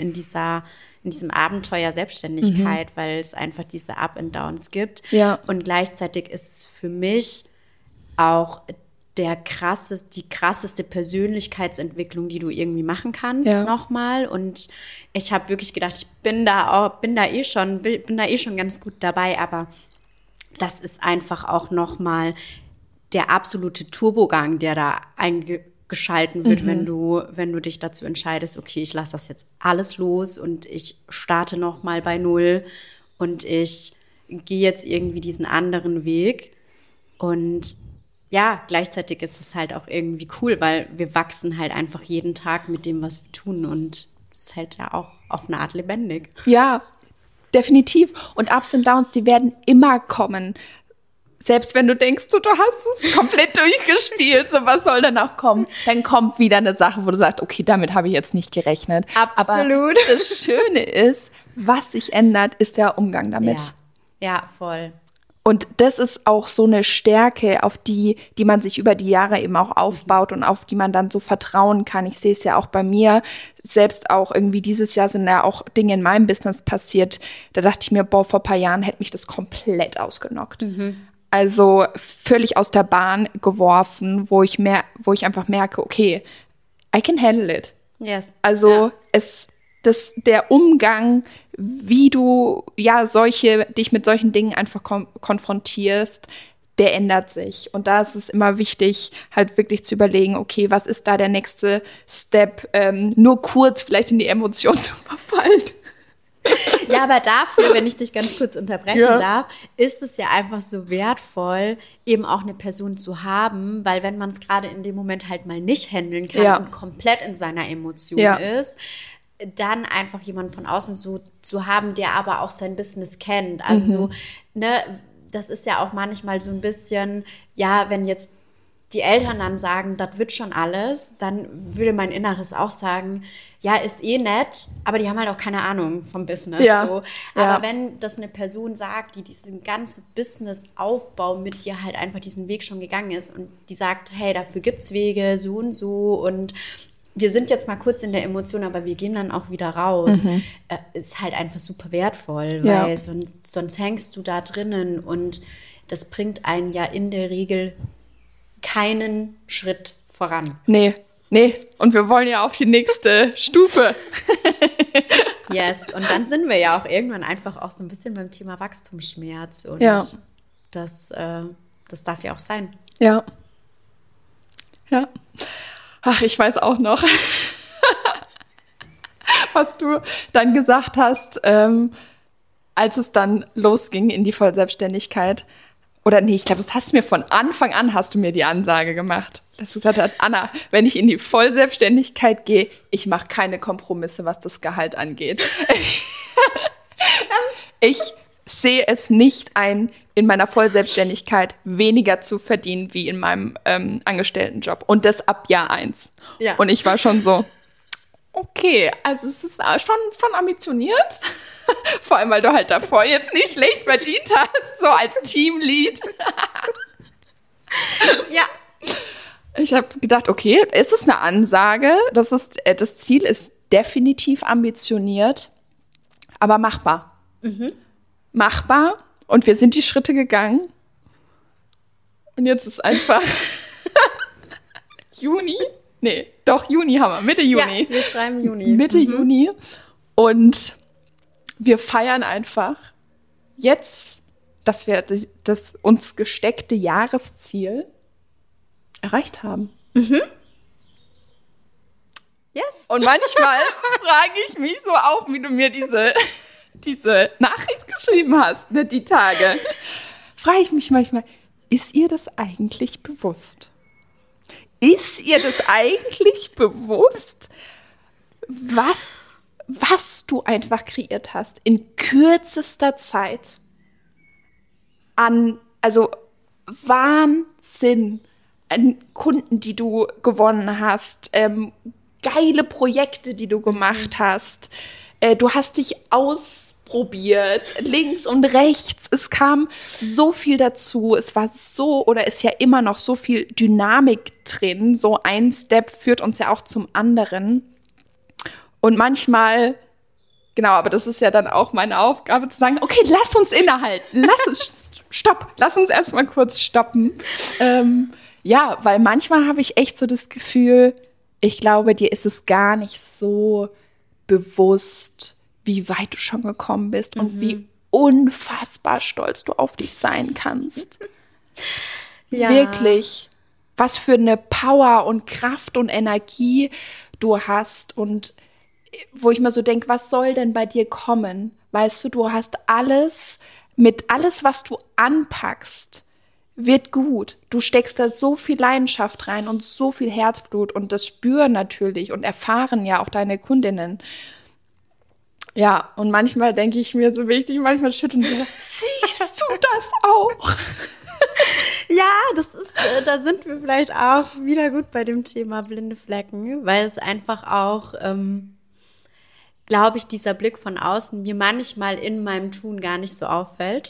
Abenteuer Selbstständigkeit, weil es einfach diese Up and Downs gibt und gleichzeitig ist es für mich auch die krasseste Persönlichkeitsentwicklung, die du irgendwie machen kannst, nochmal. Und ich habe wirklich gedacht, ich bin da eh schon ganz gut dabei, aber das ist einfach auch nochmal der absolute Turbogang, der da eingeschalten wird, wenn du dich dazu entscheidest, okay, ich lasse das jetzt alles los und ich starte nochmal bei Null und ich gehe jetzt irgendwie diesen anderen Weg und ja, gleichzeitig ist es halt auch irgendwie cool, weil wir wachsen halt einfach jeden Tag mit dem, was wir tun und es ist halt ja auch auf eine Art lebendig. Ja, definitiv. Und Ups und Downs, die werden immer kommen. Selbst wenn du denkst, du hast es komplett durchgespielt, so was soll dann auch kommen? Dann kommt wieder eine Sache, wo du sagst, okay, damit habe ich jetzt nicht gerechnet. Absolut. Aber das Schöne ist, was sich ändert, ist der Umgang damit. Ja, voll. Und das ist auch so eine Stärke, auf die man sich über die Jahre eben auch aufbaut und auf die man dann so vertrauen kann. Ich sehe es ja auch bei mir, selbst auch irgendwie dieses Jahr sind ja auch Dinge in meinem Business passiert. Da dachte ich mir, vor ein paar Jahren hätte mich das komplett ausgenockt. Also völlig aus der Bahn geworfen, wo ich einfach merke, okay, I can handle it. Yes. Also der Umgang, wie du dich mit solchen Dingen einfach konfrontierst, der ändert sich. Und da ist es immer wichtig, halt wirklich zu überlegen, okay, was ist da der nächste Step, nur kurz vielleicht in die Emotion zu verfallen. Ja, aber dafür, wenn ich dich ganz kurz unterbrechen darf, ist es ja einfach so wertvoll, eben auch eine Person zu haben, weil wenn man es gerade in dem Moment halt mal nicht handeln kann und komplett in seiner Emotion ist, dann einfach jemanden von außen so zu haben, der aber auch sein Business kennt. Also so, das ist ja auch manchmal so ein bisschen, wenn jetzt die Eltern dann sagen, das wird schon alles, dann würde mein Inneres auch sagen, ja, ist eh nett, aber die haben halt auch keine Ahnung vom Business. So. Aber wenn das eine Person sagt, die diesen ganzen Business-Aufbau mit dir halt einfach diesen Weg schon gegangen ist und die sagt, hey, dafür gibt's Wege, so und so und wir sind jetzt mal kurz in der Emotion, aber wir gehen dann auch wieder raus. Ist halt einfach super wertvoll, weil sonst hängst du da drinnen und das bringt einen ja in der Regel keinen Schritt voran. Nee. Und wir wollen ja auf die nächste Stufe. Yes, und dann sind wir ja auch irgendwann einfach auch so ein bisschen beim Thema Wachstumsschmerz und das darf ja auch sein. Ja. Ja. Ach, ich weiß auch noch, was du dann gesagt hast, als es dann losging in die Vollselbstständigkeit. Oder nee, ich glaube, das hast du mir von Anfang an, hast du mir die Ansage gemacht. Dass du gesagt hast, Anna, wenn ich in die Vollselbstständigkeit gehe, ich mache keine Kompromisse, was das Gehalt angeht. Ich sehe es nicht ein, in meiner Vollselbstständigkeit weniger zu verdienen wie in meinem Angestelltenjob. Und das ab Jahr 1. Ja. Und ich war schon so, okay, also es ist schon ambitioniert. Vor allem, weil du halt davor jetzt nicht schlecht verdient hast, so als Teamlead. Ja. Ich habe gedacht, okay, ist es eine Ansage? Das Ziel ist definitiv ambitioniert, aber machbar. Machbar. Und wir sind die Schritte gegangen. Und jetzt ist einfach Juni. Nee, doch, Juni haben wir. Mitte Juni. Ja, wir schreiben Juni. Mitte Juni. Und wir feiern einfach jetzt, dass wir das uns gesteckte Jahresziel erreicht haben. Yes. Und manchmal frage ich mich so auch, wie du mir diese Nachricht geschrieben hast, ne, die Tage. Frage ich mich manchmal, ist ihr das eigentlich bewusst? Ist ihr das eigentlich bewusst, was du einfach kreiert hast in kürzester Zeit also Wahnsinn an Kunden, die du gewonnen hast, geile Projekte, die du gemacht hast. Du hast dich ausprobiert, links und rechts. Es kam so viel dazu. Es war ist ja immer noch so viel Dynamik drin. So ein Step führt uns ja auch zum anderen. Und manchmal, genau, aber das ist ja dann auch meine Aufgabe zu sagen, okay, lass uns innehalten. Lass uns erstmal kurz stoppen. Ja, weil manchmal habe ich echt so das Gefühl, ich glaube, dir ist es gar nicht so bewusst, wie weit du schon gekommen bist und wie unfassbar stolz du auf dich sein kannst. Ja. Wirklich, was für eine Power und Kraft und Energie du hast und wo ich mir so denke, was soll denn bei dir kommen? Weißt du hast alles, was du anpackst, wird gut. Du steckst da so viel Leidenschaft rein und so viel Herzblut und das spüren natürlich und erfahren ja auch deine Kundinnen. Ja, und manchmal denke ich mir so wichtig, manchmal schütteln sie, siehst du das auch? Ja, da sind wir vielleicht auch wieder gut bei dem Thema blinde Flecken, weil es einfach auch, glaube ich, dieser Blick von außen mir manchmal in meinem Tun gar nicht so auffällt.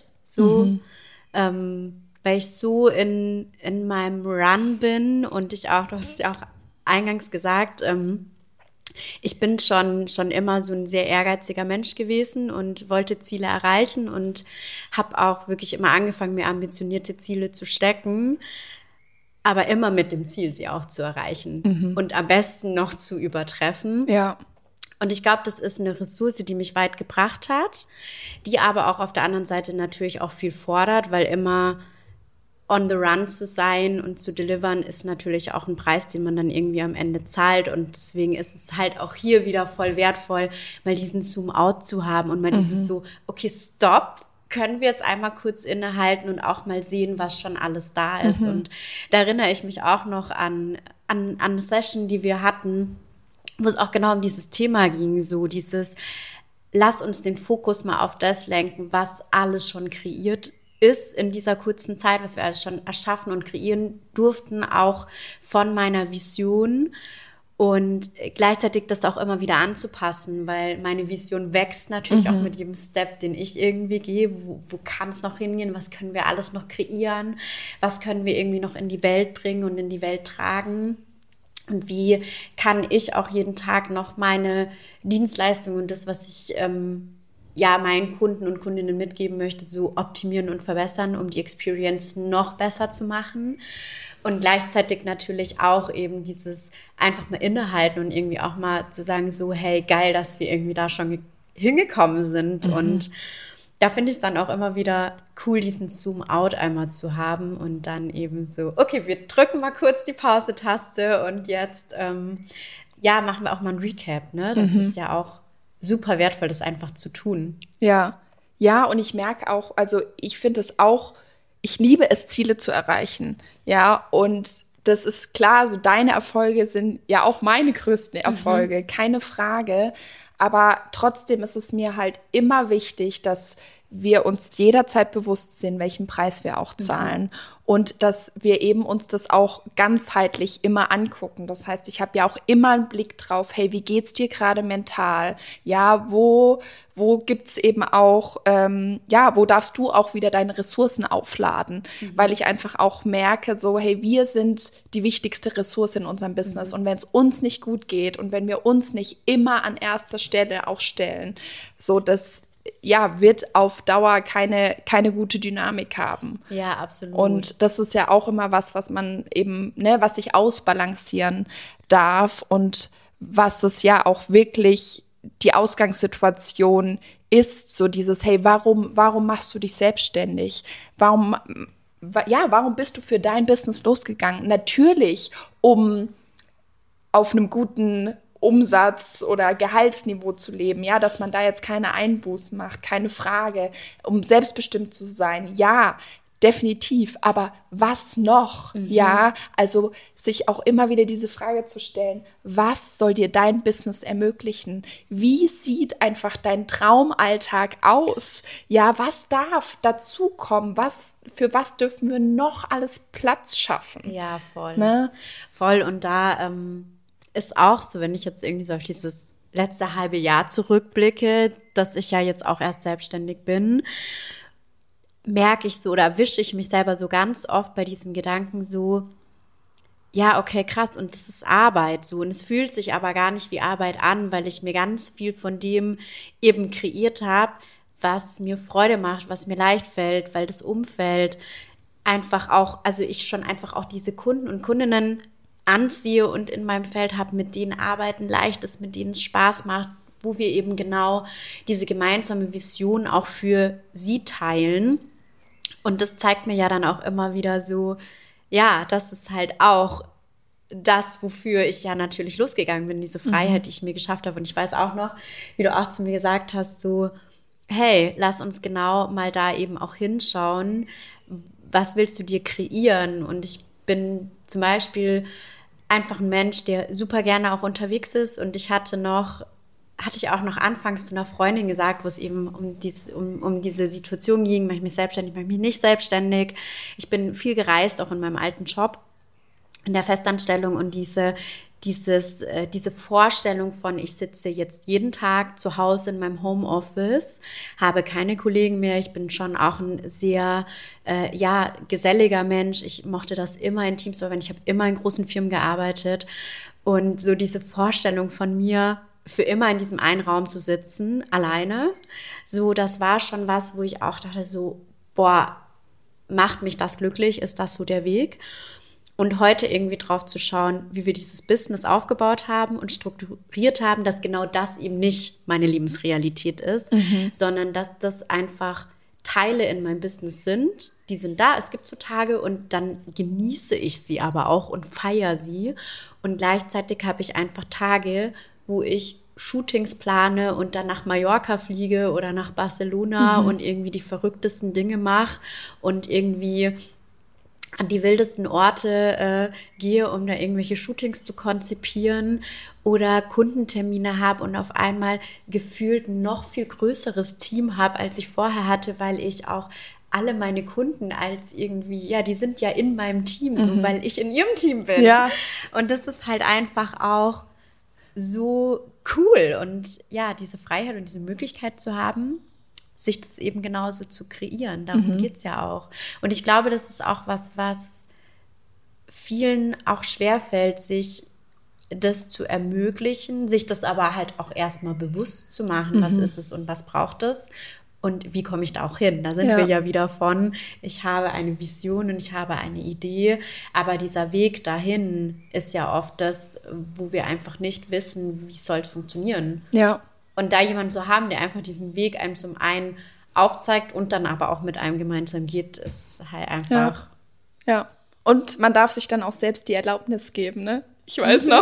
Weil ich so in meinem Run bin und du hast ja auch eingangs gesagt, ich bin schon immer so ein sehr ehrgeiziger Mensch gewesen und wollte Ziele erreichen und habe auch wirklich immer angefangen, mir ambitionierte Ziele zu stecken, aber immer mit dem Ziel, sie auch zu erreichen und am besten noch zu übertreffen. Ja. Und ich glaube, das ist eine Ressource, die mich weit gebracht hat, die aber auch auf der anderen Seite natürlich auch viel fordert, weil immer on the run zu sein und zu delivern ist natürlich auch ein Preis, den man dann irgendwie am Ende zahlt. Und deswegen ist es halt auch hier wieder voll wertvoll, mal diesen Zoom-out zu haben und mal dieses so, okay, stopp, können wir jetzt einmal kurz innehalten und auch mal sehen, was schon alles da ist. Und da erinnere ich mich auch noch an eine Session, die wir hatten, wo es auch genau um dieses Thema ging, so dieses, lass uns den Fokus mal auf das lenken, was alles schon kreiert ist in dieser kurzen Zeit, was wir alles schon erschaffen und kreieren durften, auch von meiner Vision und gleichzeitig das auch immer wieder anzupassen, weil meine Vision wächst natürlich auch mit jedem Step, den ich irgendwie gehe. Wo kann es noch hingehen? Was können wir alles noch kreieren? Was können wir irgendwie noch in die Welt bringen und in die Welt tragen? Und wie kann ich auch jeden Tag noch meine Dienstleistung und das, was ich meinen Kunden und Kundinnen mitgeben möchte, so optimieren und verbessern, um die Experience noch besser zu machen. Und gleichzeitig natürlich auch eben dieses einfach mal innehalten und irgendwie auch mal zu sagen, so hey, geil, dass wir irgendwie da schon hingekommen sind. Und da finde ich es dann auch immer wieder cool, diesen Zoom-out einmal zu haben und dann eben so, okay, wir drücken mal kurz die Pause-Taste und jetzt, machen wir auch mal ein Recap, ne? Das ist ja auch super wertvoll, das einfach zu tun. Ja, ja, und ich merke auch, also ich finde es auch, ich liebe es, Ziele zu erreichen, ja, und das ist klar, so deine Erfolge sind ja auch meine größten Erfolge, keine Frage, aber trotzdem ist es mir halt immer wichtig, dass wir uns jederzeit bewusst sind, welchen Preis wir auch zahlen und dass wir eben uns das auch ganzheitlich immer angucken. Das heißt, ich habe ja auch immer einen Blick drauf, hey, wie geht's dir gerade mental? Ja, wo gibt's eben auch, wo darfst du auch wieder deine Ressourcen aufladen? Weil ich einfach auch merke, so, hey, wir sind die wichtigste Ressource in unserem Business. Und wenn es uns nicht gut geht und wenn wir uns nicht immer an erster Stelle auch stellen, so das wird auf Dauer keine gute Dynamik haben. Ja, absolut. Und das ist ja auch immer was man eben, was sich ausbalancieren darf und was es ja auch wirklich die Ausgangssituation ist, so dieses, hey, warum machst du dich selbstständig? Warum bist du für dein Business losgegangen? Natürlich, um auf einem guten Umsatz- oder Gehaltsniveau zu leben, ja, dass man da jetzt keine Einbußen macht, keine Frage, um selbstbestimmt zu sein, ja, definitiv, aber was noch? Ja, also sich auch immer wieder diese Frage zu stellen, was soll dir dein Business ermöglichen? Wie sieht einfach dein Traumalltag aus? Ja, was darf dazukommen? Für was dürfen wir noch alles Platz schaffen? Ja, voll. Ne? Voll, und da ist auch so, wenn ich jetzt irgendwie so auf dieses letzte halbe Jahr zurückblicke, dass ich ja jetzt auch erst selbstständig bin, merke ich so oder erwische ich mich selber so ganz oft bei diesem Gedanken so, ja, okay, krass, und das ist Arbeit so, und es fühlt sich aber gar nicht wie Arbeit an, weil ich mir ganz viel von dem eben kreiert habe, was mir Freude macht, was mir leicht fällt, weil das Umfeld einfach auch, also ich schon einfach auch diese Kunden und Kundinnen anziehe und in meinem Feld habe, mit denen arbeiten leicht ist, mit denen es Spaß macht, wo wir eben genau diese gemeinsame Vision auch für sie teilen. Und das zeigt mir ja dann auch immer wieder so, ja, das ist halt auch das, wofür ich ja natürlich losgegangen bin, diese Freiheit, die ich mir geschafft habe. Und ich weiß auch noch, wie du auch zu mir gesagt hast, so, hey, lass uns genau mal da eben auch hinschauen, was willst du dir kreieren? Und ich bin zum Beispiel einfach ein Mensch, der super gerne auch unterwegs ist, und ich hatte ich auch noch anfangs zu einer Freundin gesagt, wo es eben um diese Situation ging, mache ich mich selbstständig, mache ich mich nicht selbstständig. Ich bin viel gereist, auch in meinem alten Job, in der Festanstellung, und diese Vorstellung von, ich sitze jetzt jeden Tag zu Hause in meinem Homeoffice, habe keine Kollegen mehr, ich bin schon auch ein sehr, geselliger Mensch, ich mochte das immer in Teams arbeiten, ich habe immer in großen Firmen gearbeitet, und so diese Vorstellung von mir, für immer in diesem einen Raum zu sitzen, alleine, so, das war schon was, wo ich auch dachte so, boah, macht mich das glücklich, ist das so der Weg? Und heute irgendwie drauf zu schauen, wie wir dieses Business aufgebaut haben und strukturiert haben, dass genau das eben nicht meine Lebensrealität ist, sondern dass das einfach Teile in meinem Business sind. Die sind da, es gibt so Tage, und dann genieße ich sie aber auch und feiere sie. Und gleichzeitig habe ich einfach Tage, wo ich Shootings plane und dann nach Mallorca fliege oder nach Barcelona und irgendwie die verrücktesten Dinge mache und irgendwie an die wildesten Orte gehe, um da irgendwelche Shootings zu konzipieren oder Kundentermine habe und auf einmal gefühlt ein noch viel größeres Team habe, als ich vorher hatte, weil ich auch alle meine Kunden als irgendwie, ja, die sind ja in meinem Team, so, weil ich in ihrem Team bin. Ja. Und das ist halt einfach auch so cool, und ja, diese Freiheit und diese Möglichkeit zu haben, sich das eben genauso zu kreieren. Darum geht's ja auch. Und ich glaube, das ist auch was vielen auch schwerfällt, sich das zu ermöglichen, sich das aber halt auch erstmal bewusst zu machen, was ist es und was braucht es und wie komme ich da auch hin. Da sind wir ja wieder von, ich habe eine Vision und ich habe eine Idee, aber dieser Weg dahin ist ja oft das, wo wir einfach nicht wissen, wie soll es funktionieren. Ja. Und da jemanden zu haben, der einfach diesen Weg einem zum einen aufzeigt und dann aber auch mit einem gemeinsam geht, ist halt einfach. Ja. Und man darf sich dann auch selbst die Erlaubnis geben, ne? Ich weiß noch,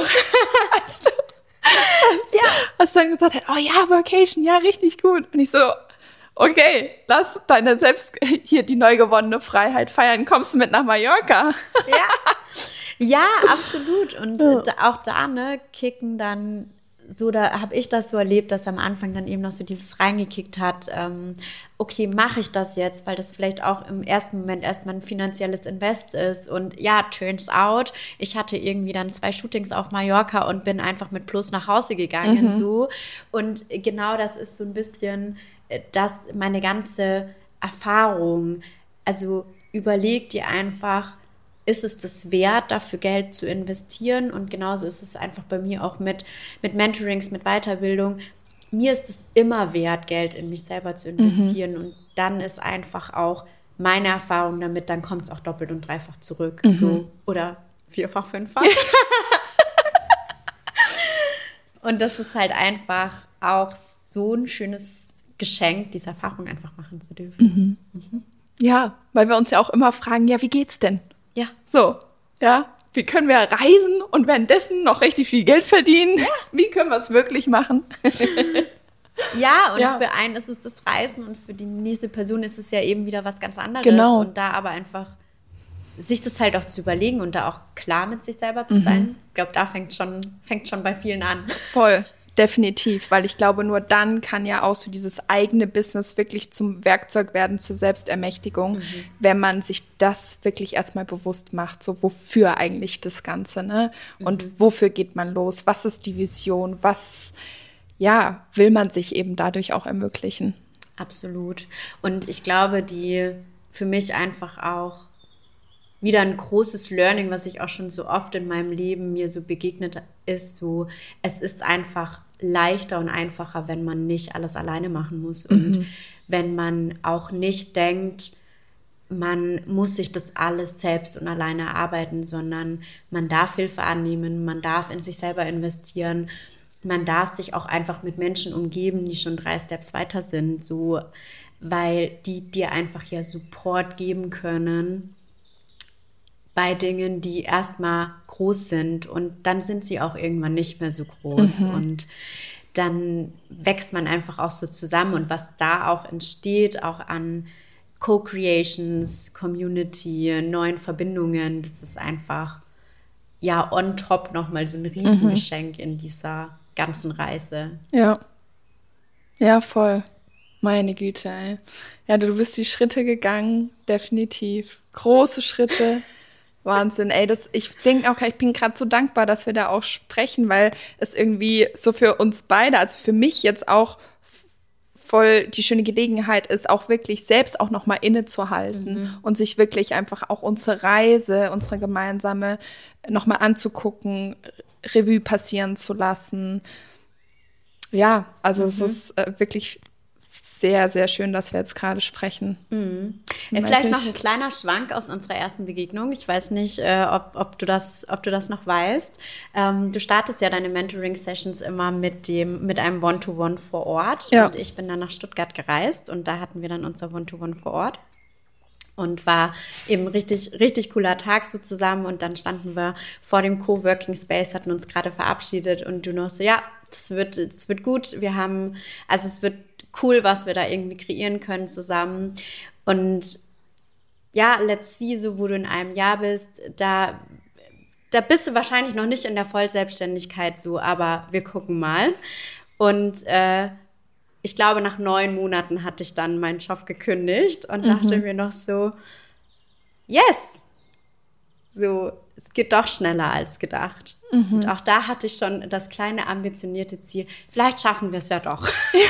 als du dann gesagt hast, oh ja, Vacation, ja, richtig gut. Und ich so, okay, lass deine selbst hier die neu gewonnene Freiheit feiern. Kommst du mit nach Mallorca? Ja, absolut. Und auch da, ne, kicken dann so, da habe ich das so erlebt, dass am Anfang dann eben noch so dieses reingekickt hat, okay, mache ich das jetzt, weil das vielleicht auch im ersten Moment erstmal ein finanzielles Invest ist. Und ja, turns out, ich hatte irgendwie dann 2 Shootings auf Mallorca und bin einfach mit Plus nach Hause gegangen, so. Und genau das ist so ein bisschen das, meine ganze Erfahrung. Also überleg dir einfach, ist es das wert, dafür Geld zu investieren? Und genauso ist es einfach bei mir auch mit Mentorings, mit Weiterbildung. Mir ist es immer wert, Geld in mich selber zu investieren. Und dann ist einfach auch meine Erfahrung damit, dann kommt es auch doppelt und dreifach zurück. So, oder 4-fach, 5-fach. Und das ist halt einfach auch so ein schönes Geschenk, diese Erfahrung einfach machen zu dürfen. Ja, weil wir uns ja auch immer fragen, ja, wie geht's denn? Ja. So, ja, wie können wir reisen und währenddessen noch richtig viel Geld verdienen? Ja. Wie können wir es wirklich machen? Ja, und für einen ist es das Reisen und für die nächste Person ist es ja eben wieder was ganz anderes. Genau. Und da aber einfach sich das halt auch zu überlegen und da auch klar mit sich selber zu sein. Ich glaube, da fängt schon bei vielen an. Voll. Definitiv, weil ich glaube, nur dann kann ja auch so dieses eigene Business wirklich zum Werkzeug werden zur Selbstermächtigung, wenn man sich das wirklich erstmal bewusst macht, so wofür eigentlich das Ganze, ne? Und wofür geht man los? Was ist die Vision? Was, ja, will man sich eben dadurch auch ermöglichen? Absolut. Und ich glaube, für mich einfach auch wieder ein großes Learning, was ich auch schon so oft in meinem Leben mir so begegnet ist, so, es ist einfach leichter und einfacher, wenn man nicht alles alleine machen muss und wenn man auch nicht denkt, man muss sich das alles selbst und alleine erarbeiten, sondern man darf Hilfe annehmen, man darf in sich selber investieren, man darf sich auch einfach mit Menschen umgeben, die schon 3 Steps weiter sind, so, weil die dir einfach ja Support geben können bei Dingen, die erstmal groß sind und dann sind sie auch irgendwann nicht mehr so groß und dann wächst man einfach auch so zusammen und was da auch entsteht, auch an Co-Creations, Community, neuen Verbindungen, das ist einfach ja on top nochmal so ein Riesengeschenk in dieser ganzen Reise. Ja, voll. Meine Güte, ey. Ja, du bist die Schritte gegangen, definitiv. Große Schritte. Wahnsinn, ey, ich denke auch, ich bin gerade so dankbar, dass wir da auch sprechen, weil es irgendwie so für uns beide, also für mich jetzt auch voll die schöne Gelegenheit ist, auch wirklich selbst auch nochmal innezuhalten und sich wirklich einfach auch unsere Reise, unsere gemeinsame nochmal anzugucken, Revue passieren zu lassen. Ja, also es ist wirklich sehr, sehr schön, dass wir jetzt gerade sprechen. Vielleicht noch ein kleiner Schwank aus unserer ersten Begegnung. Ich weiß nicht, ob du das noch weißt. Du startest ja deine Mentoring-Sessions immer mit einem One-to-One vor Ort. Ja. Und ich bin dann nach Stuttgart gereist und da hatten wir dann unser One-to-One vor Ort. Und war eben richtig, richtig cooler Tag so zusammen. Und dann standen wir vor dem Coworking Space, hatten uns gerade verabschiedet und du noch so, ja, das wird gut. Es wird cool, was wir da irgendwie kreieren können zusammen. Und ja, let's see, so wo du in einem Jahr bist, da bist du wahrscheinlich noch nicht in der Vollselbstständigkeit so, aber wir gucken mal. Und ich glaube, nach 9 Monaten hatte ich dann meinen Job gekündigt und dachte mir noch so, yes! So, es geht doch schneller als gedacht. Und auch da hatte ich schon das kleine ambitionierte Ziel, vielleicht schaffen wir es ja doch.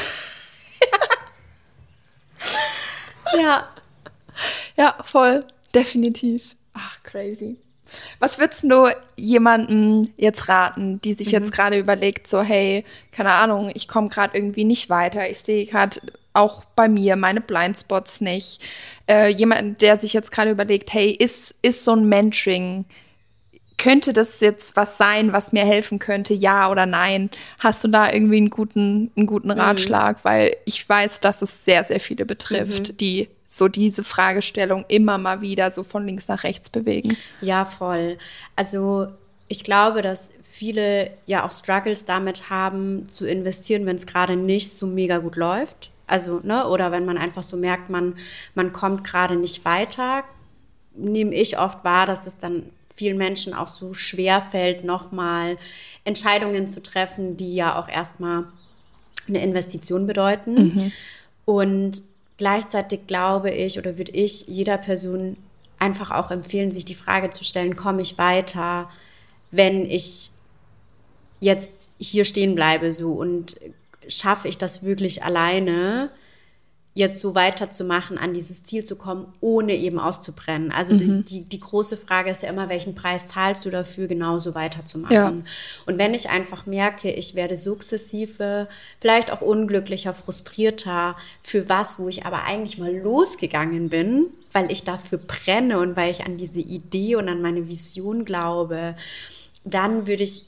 Ja, voll, definitiv. Ach, crazy. Was würdest du jemandem jetzt raten, die sich jetzt gerade überlegt, so hey, keine Ahnung, ich komme gerade irgendwie nicht weiter, ich sehe gerade auch bei mir meine Blindspots nicht. Jemand, der sich jetzt gerade überlegt, hey, ist so ein Mentoring könnte das jetzt was sein, was mir helfen könnte, ja oder nein? Hast du da irgendwie einen guten Ratschlag? Weil ich weiß, dass es sehr, sehr viele betrifft, die so diese Fragestellung immer mal wieder so von links nach rechts bewegen. Ja, voll. Also ich glaube, dass viele ja auch Struggles damit haben, zu investieren, wenn es gerade nicht so mega gut läuft. Also, ne, oder wenn man einfach so merkt, man kommt gerade nicht weiter, nehme ich oft wahr, dass es dann vielen Menschen auch so schwer fällt, nochmal Entscheidungen zu treffen, die ja auch erstmal eine Investition bedeuten. Und gleichzeitig glaube ich oder würde ich jeder Person einfach auch empfehlen, sich die Frage zu stellen, komme ich weiter, wenn ich jetzt hier stehen bleibe so und schaffe ich das wirklich alleine, jetzt so weiterzumachen, an dieses Ziel zu kommen, ohne eben auszubrennen. Also die große Frage ist ja immer, welchen Preis zahlst du dafür, genauso weiterzumachen? Ja. Und wenn ich einfach merke, ich werde sukzessive, vielleicht auch unglücklicher, frustrierter für was, wo ich aber eigentlich mal losgegangen bin, weil ich dafür brenne und weil ich an diese Idee und an meine Vision glaube, dann würde ich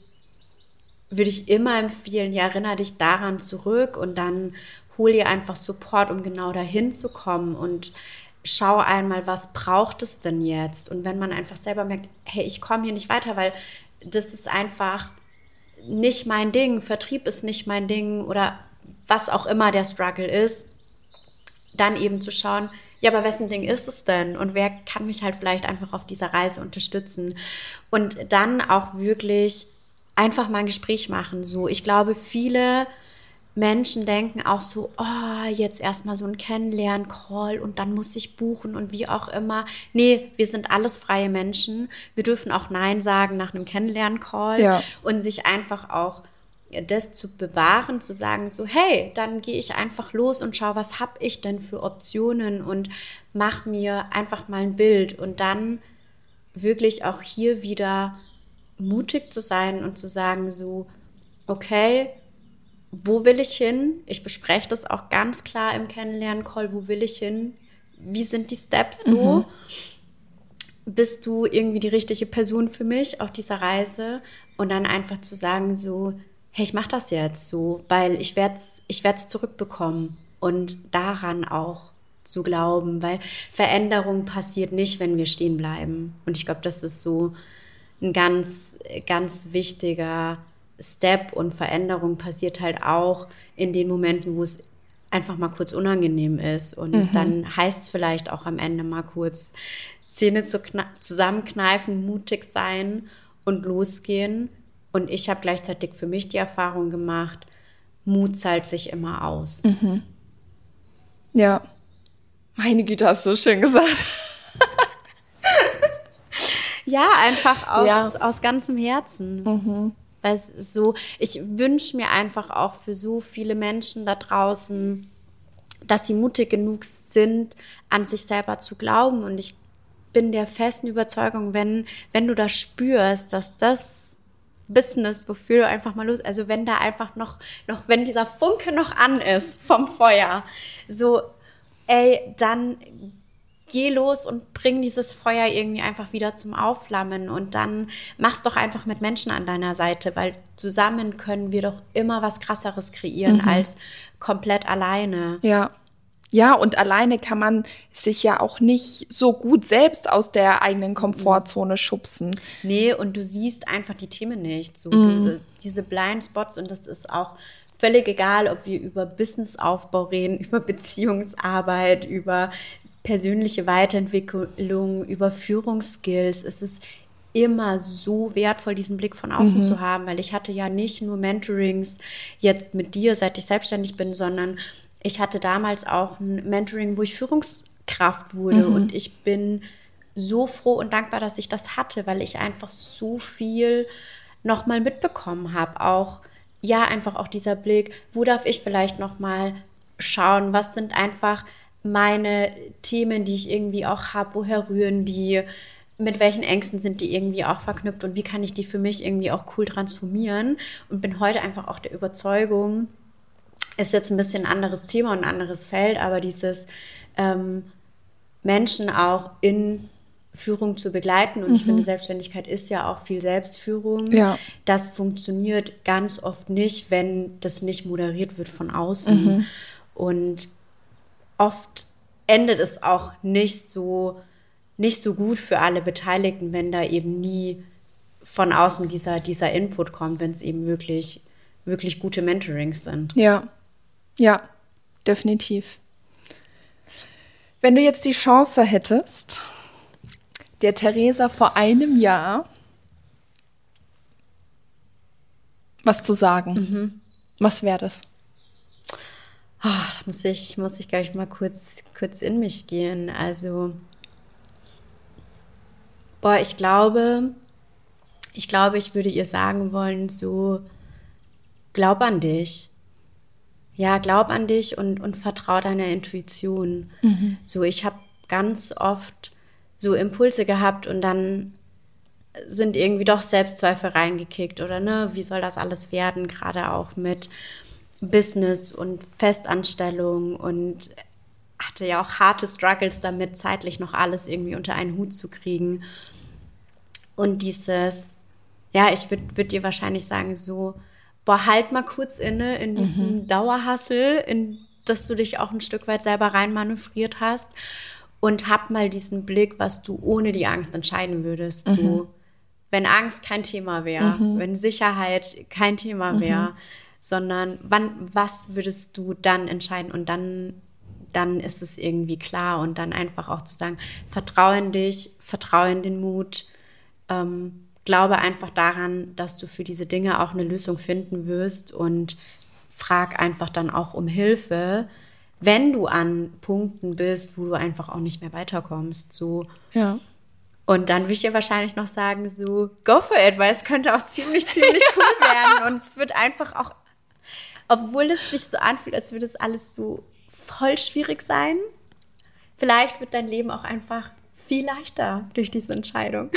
immer empfehlen, ja, erinnere dich daran zurück und dann hol dir einfach Support, um genau dahin zu kommen und schau einmal, was braucht es denn jetzt? Und wenn man einfach selber merkt, hey, ich komme hier nicht weiter, weil das ist einfach nicht mein Ding, Vertrieb ist nicht mein Ding oder was auch immer der Struggle ist, dann eben zu schauen, ja, aber wessen Ding ist es denn? Und wer kann mich halt vielleicht einfach auf dieser Reise unterstützen? Und dann auch wirklich einfach mal ein Gespräch machen. So, ich glaube, viele Menschen denken auch so, oh, jetzt erstmal so ein Kennenlernen-Call und dann muss ich buchen und wie auch immer. Nee, wir sind alles freie Menschen. Wir dürfen auch Nein sagen nach einem Kennenlernen-Call und sich einfach auch das zu bewahren, zu sagen so, hey, dann gehe ich einfach los und schau, was habe ich denn für Optionen und mach mir einfach mal ein Bild und dann wirklich auch hier wieder mutig zu sein und zu sagen so, okay, wo will ich hin? Ich bespreche das auch ganz klar im Kennenlernen-Call. Wo will ich hin? Wie sind die Steps so? Bist du irgendwie die richtige Person für mich auf dieser Reise? Und dann einfach zu sagen so, hey, ich mache das jetzt so, weil ich werd's zurückbekommen. Und daran auch zu glauben, weil Veränderung passiert nicht, wenn wir stehen bleiben. Und ich glaube, das ist so ein ganz, ganz wichtiger Step und Veränderung passiert halt auch in den Momenten, wo es einfach mal kurz unangenehm ist. Und dann heißt es vielleicht auch am Ende mal kurz Zähne zusammenkneifen, mutig sein und losgehen. Und ich habe gleichzeitig für mich die Erfahrung gemacht, Mut zahlt sich immer aus. Ja. Meine Güte, hast du schön gesagt. Ja, einfach aus ganzem Herzen. Weil es so, ich wünsche mir einfach auch für so viele Menschen da draußen, dass sie mutig genug sind, an sich selber zu glauben. Und ich bin der festen Überzeugung, wenn du das spürst, dass das Business, wofür du einfach mal los, also wenn da einfach noch, wenn dieser Funke noch an ist vom Feuer, so, ey, dann geh los und bring dieses Feuer irgendwie einfach wieder zum Aufflammen und dann mach's doch einfach mit Menschen an deiner Seite, weil zusammen können wir doch immer was Krasseres kreieren als komplett alleine. Ja. Ja, und alleine kann man sich ja auch nicht so gut selbst aus der eigenen Komfortzone schubsen. Nee, und du siehst einfach die Themen nicht. So diese Blindspots und das ist auch völlig egal, ob wir über Businessaufbau reden, über Beziehungsarbeit, über persönliche Weiterentwicklung, über Führungsskills. Es ist immer so wertvoll, diesen Blick von außen zu haben, weil ich hatte ja nicht nur Mentorings jetzt mit dir, seit ich selbstständig bin, sondern ich hatte damals auch ein Mentoring, wo ich Führungskraft wurde und ich bin so froh und dankbar, dass ich das hatte, weil ich einfach so viel nochmal mitbekommen habe. Auch, ja, einfach auch dieser Blick, wo darf ich vielleicht nochmal schauen, was sind einfach meine Themen, die ich irgendwie auch habe, woher rühren die, mit welchen Ängsten sind die irgendwie auch verknüpft und wie kann ich die für mich irgendwie auch cool transformieren und bin heute einfach auch der Überzeugung, ist jetzt ein bisschen ein anderes Thema und ein anderes Feld, aber dieses Menschen auch in Führung zu begleiten. Und ich finde, Selbstständigkeit ist ja auch viel Selbstführung. Ja. Das funktioniert ganz oft nicht, wenn das nicht moderiert wird von außen. Und oft endet es auch nicht so gut für alle Beteiligten, wenn da eben nie von außen dieser Input kommt, wenn es eben wirklich, wirklich gute Mentorings sind. Ja, definitiv. Wenn du jetzt die Chance hättest, der Theresa vor einem Jahr was zu sagen, was wäre das? Muss ich gleich mal kurz in mich gehen. Also, ich glaube, ich würde ihr sagen wollen, so, glaub an dich. Ja, glaub an dich und vertrau deiner Intuition. So, ich habe ganz oft so Impulse gehabt und dann sind irgendwie doch Selbstzweifel reingekickt oder ne, wie soll das alles werden, gerade auch mit Business und Festanstellung und hatte ja auch harte Struggles damit, zeitlich noch alles irgendwie unter einen Hut zu kriegen. Und dieses, ja, ich würd dir wahrscheinlich sagen so, halt mal kurz inne in diesem Dauerhustle, in das du dich auch ein Stück weit selber reinmanövriert hast und hab mal diesen Blick, was du ohne die Angst entscheiden würdest. So, wenn Angst kein Thema wäre, wenn Sicherheit kein Thema wäre, sondern was würdest du dann entscheiden? Und dann ist es irgendwie klar und dann einfach auch zu sagen, vertrau in dich, vertrau in den Mut, glaube einfach daran, dass du für diese Dinge auch eine Lösung finden wirst und frag einfach dann auch um Hilfe, wenn du an Punkten bist, wo du einfach auch nicht mehr weiterkommst. So. Ja. Und dann würde ich dir wahrscheinlich noch sagen, so, go for it, weil es könnte auch ziemlich cool werden. Und es wird einfach auch, obwohl es sich so anfühlt, als würde es alles so voll schwierig sein, vielleicht wird dein Leben auch einfach viel leichter durch diese Entscheidung.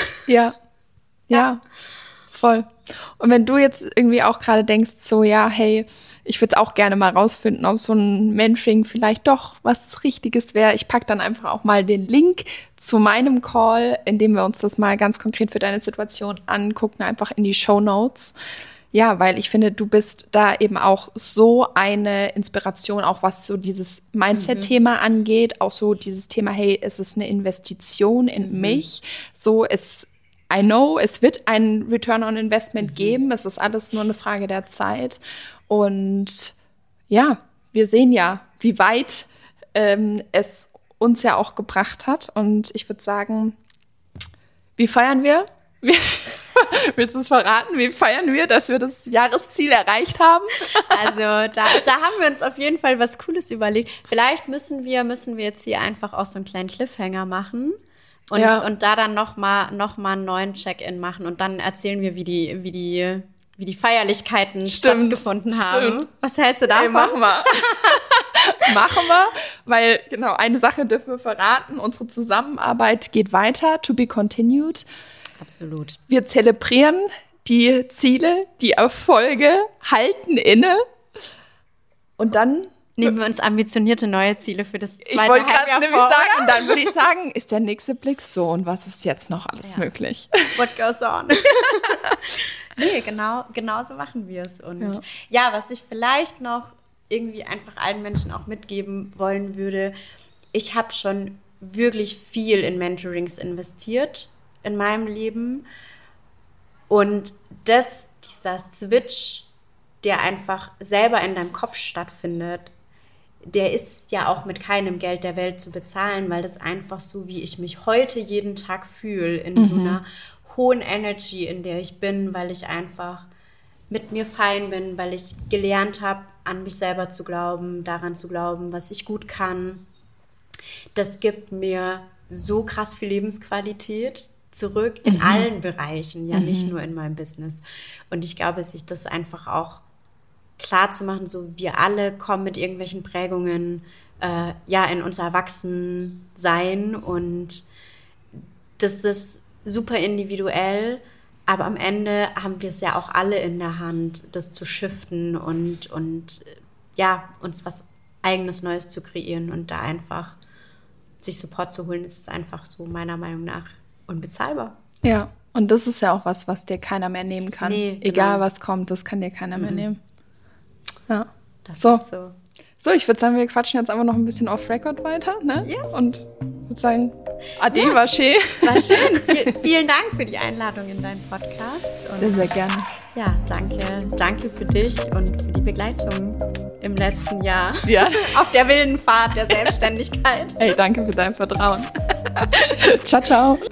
Ja, voll. Und wenn du jetzt irgendwie auch gerade denkst, so, ja, hey, ich würde es auch gerne mal rausfinden, ob so ein Mentoring vielleicht doch was Richtiges wäre. Ich packe dann einfach auch mal den Link zu meinem Call, in dem wir uns das mal ganz konkret für deine Situation angucken, einfach in die Shownotes. Ja, weil ich finde, du bist da eben auch so eine Inspiration, auch was so dieses Mindset-Thema angeht, auch so dieses Thema, hey, es ist eine Investition in mich, so I know, es wird ein Return on Investment geben. Es ist alles nur eine Frage der Zeit. Und ja, wir sehen ja, wie weit es uns ja auch gebracht hat. Und ich würde sagen, wie feiern wir? Willst du es verraten? Wie feiern wir, dass wir das Jahresziel erreicht haben? Also da haben wir uns auf jeden Fall was Cooles überlegt. Vielleicht müssen wir jetzt hier einfach auch so einen kleinen Cliffhanger machen. Und da dann noch mal einen neuen Check-in machen und dann erzählen wir, wie die Feierlichkeiten stattgefunden haben. Stimmt. Was hältst du davon? Hey, machen wir. Machen wir, weil genau, eine Sache dürfen wir verraten. Unsere Zusammenarbeit geht weiter, to be continued. Absolut. Wir zelebrieren die Ziele, die Erfolge, halten inne und dann nehmen wir uns ambitionierte neue Ziele für das zweite Halbjahr vor. Ich wollte gerade nämlich sagen, dann würde ich sagen, ist der nächste Blick so und was ist jetzt noch alles möglich? What goes on? Nee, genau so machen wir es. Und ja, was ich vielleicht noch irgendwie einfach allen Menschen auch mitgeben wollen würde, ich habe schon wirklich viel in Mentorings investiert in meinem Leben und dieser Switch, der einfach selber in deinem Kopf stattfindet, der ist ja auch mit keinem Geld der Welt zu bezahlen, weil das einfach so, wie ich mich heute jeden Tag fühle, in so einer hohen Energy, in der ich bin, weil ich einfach mit mir fein bin, weil ich gelernt habe, an mich selber zu glauben, daran zu glauben, was ich gut kann. Das gibt mir so krass viel Lebensqualität zurück in allen Bereichen, ja nicht nur in meinem Business. Und ich glaube, sich das einfach auch klar zu machen, so wir alle kommen mit irgendwelchen Prägungen in unser Erwachsensein und das ist super individuell, aber am Ende haben wir es ja auch alle in der Hand, das zu shiften und uns was Eigenes Neues zu kreieren und da einfach sich Support zu holen, ist einfach so meiner Meinung nach unbezahlbar. Ja, und das ist ja auch was dir keiner mehr nehmen kann. Nee, Egal, genau. was kommt, das kann dir keiner mehr nehmen. Ja. Das So. ist so. So, ich würde sagen, wir quatschen jetzt einfach noch ein bisschen off-Record weiter, ne? Yes. Und würde sagen, ade, war schön. War schön. Vielen Dank für die Einladung in deinen Podcast. Und Sehr, sehr gerne. ja, danke. Danke für dich und für die Begleitung im letzten Jahr. Ja. Auf der wilden Fahrt der Selbstständigkeit. Hey, danke für dein Vertrauen. Ciao, ciao.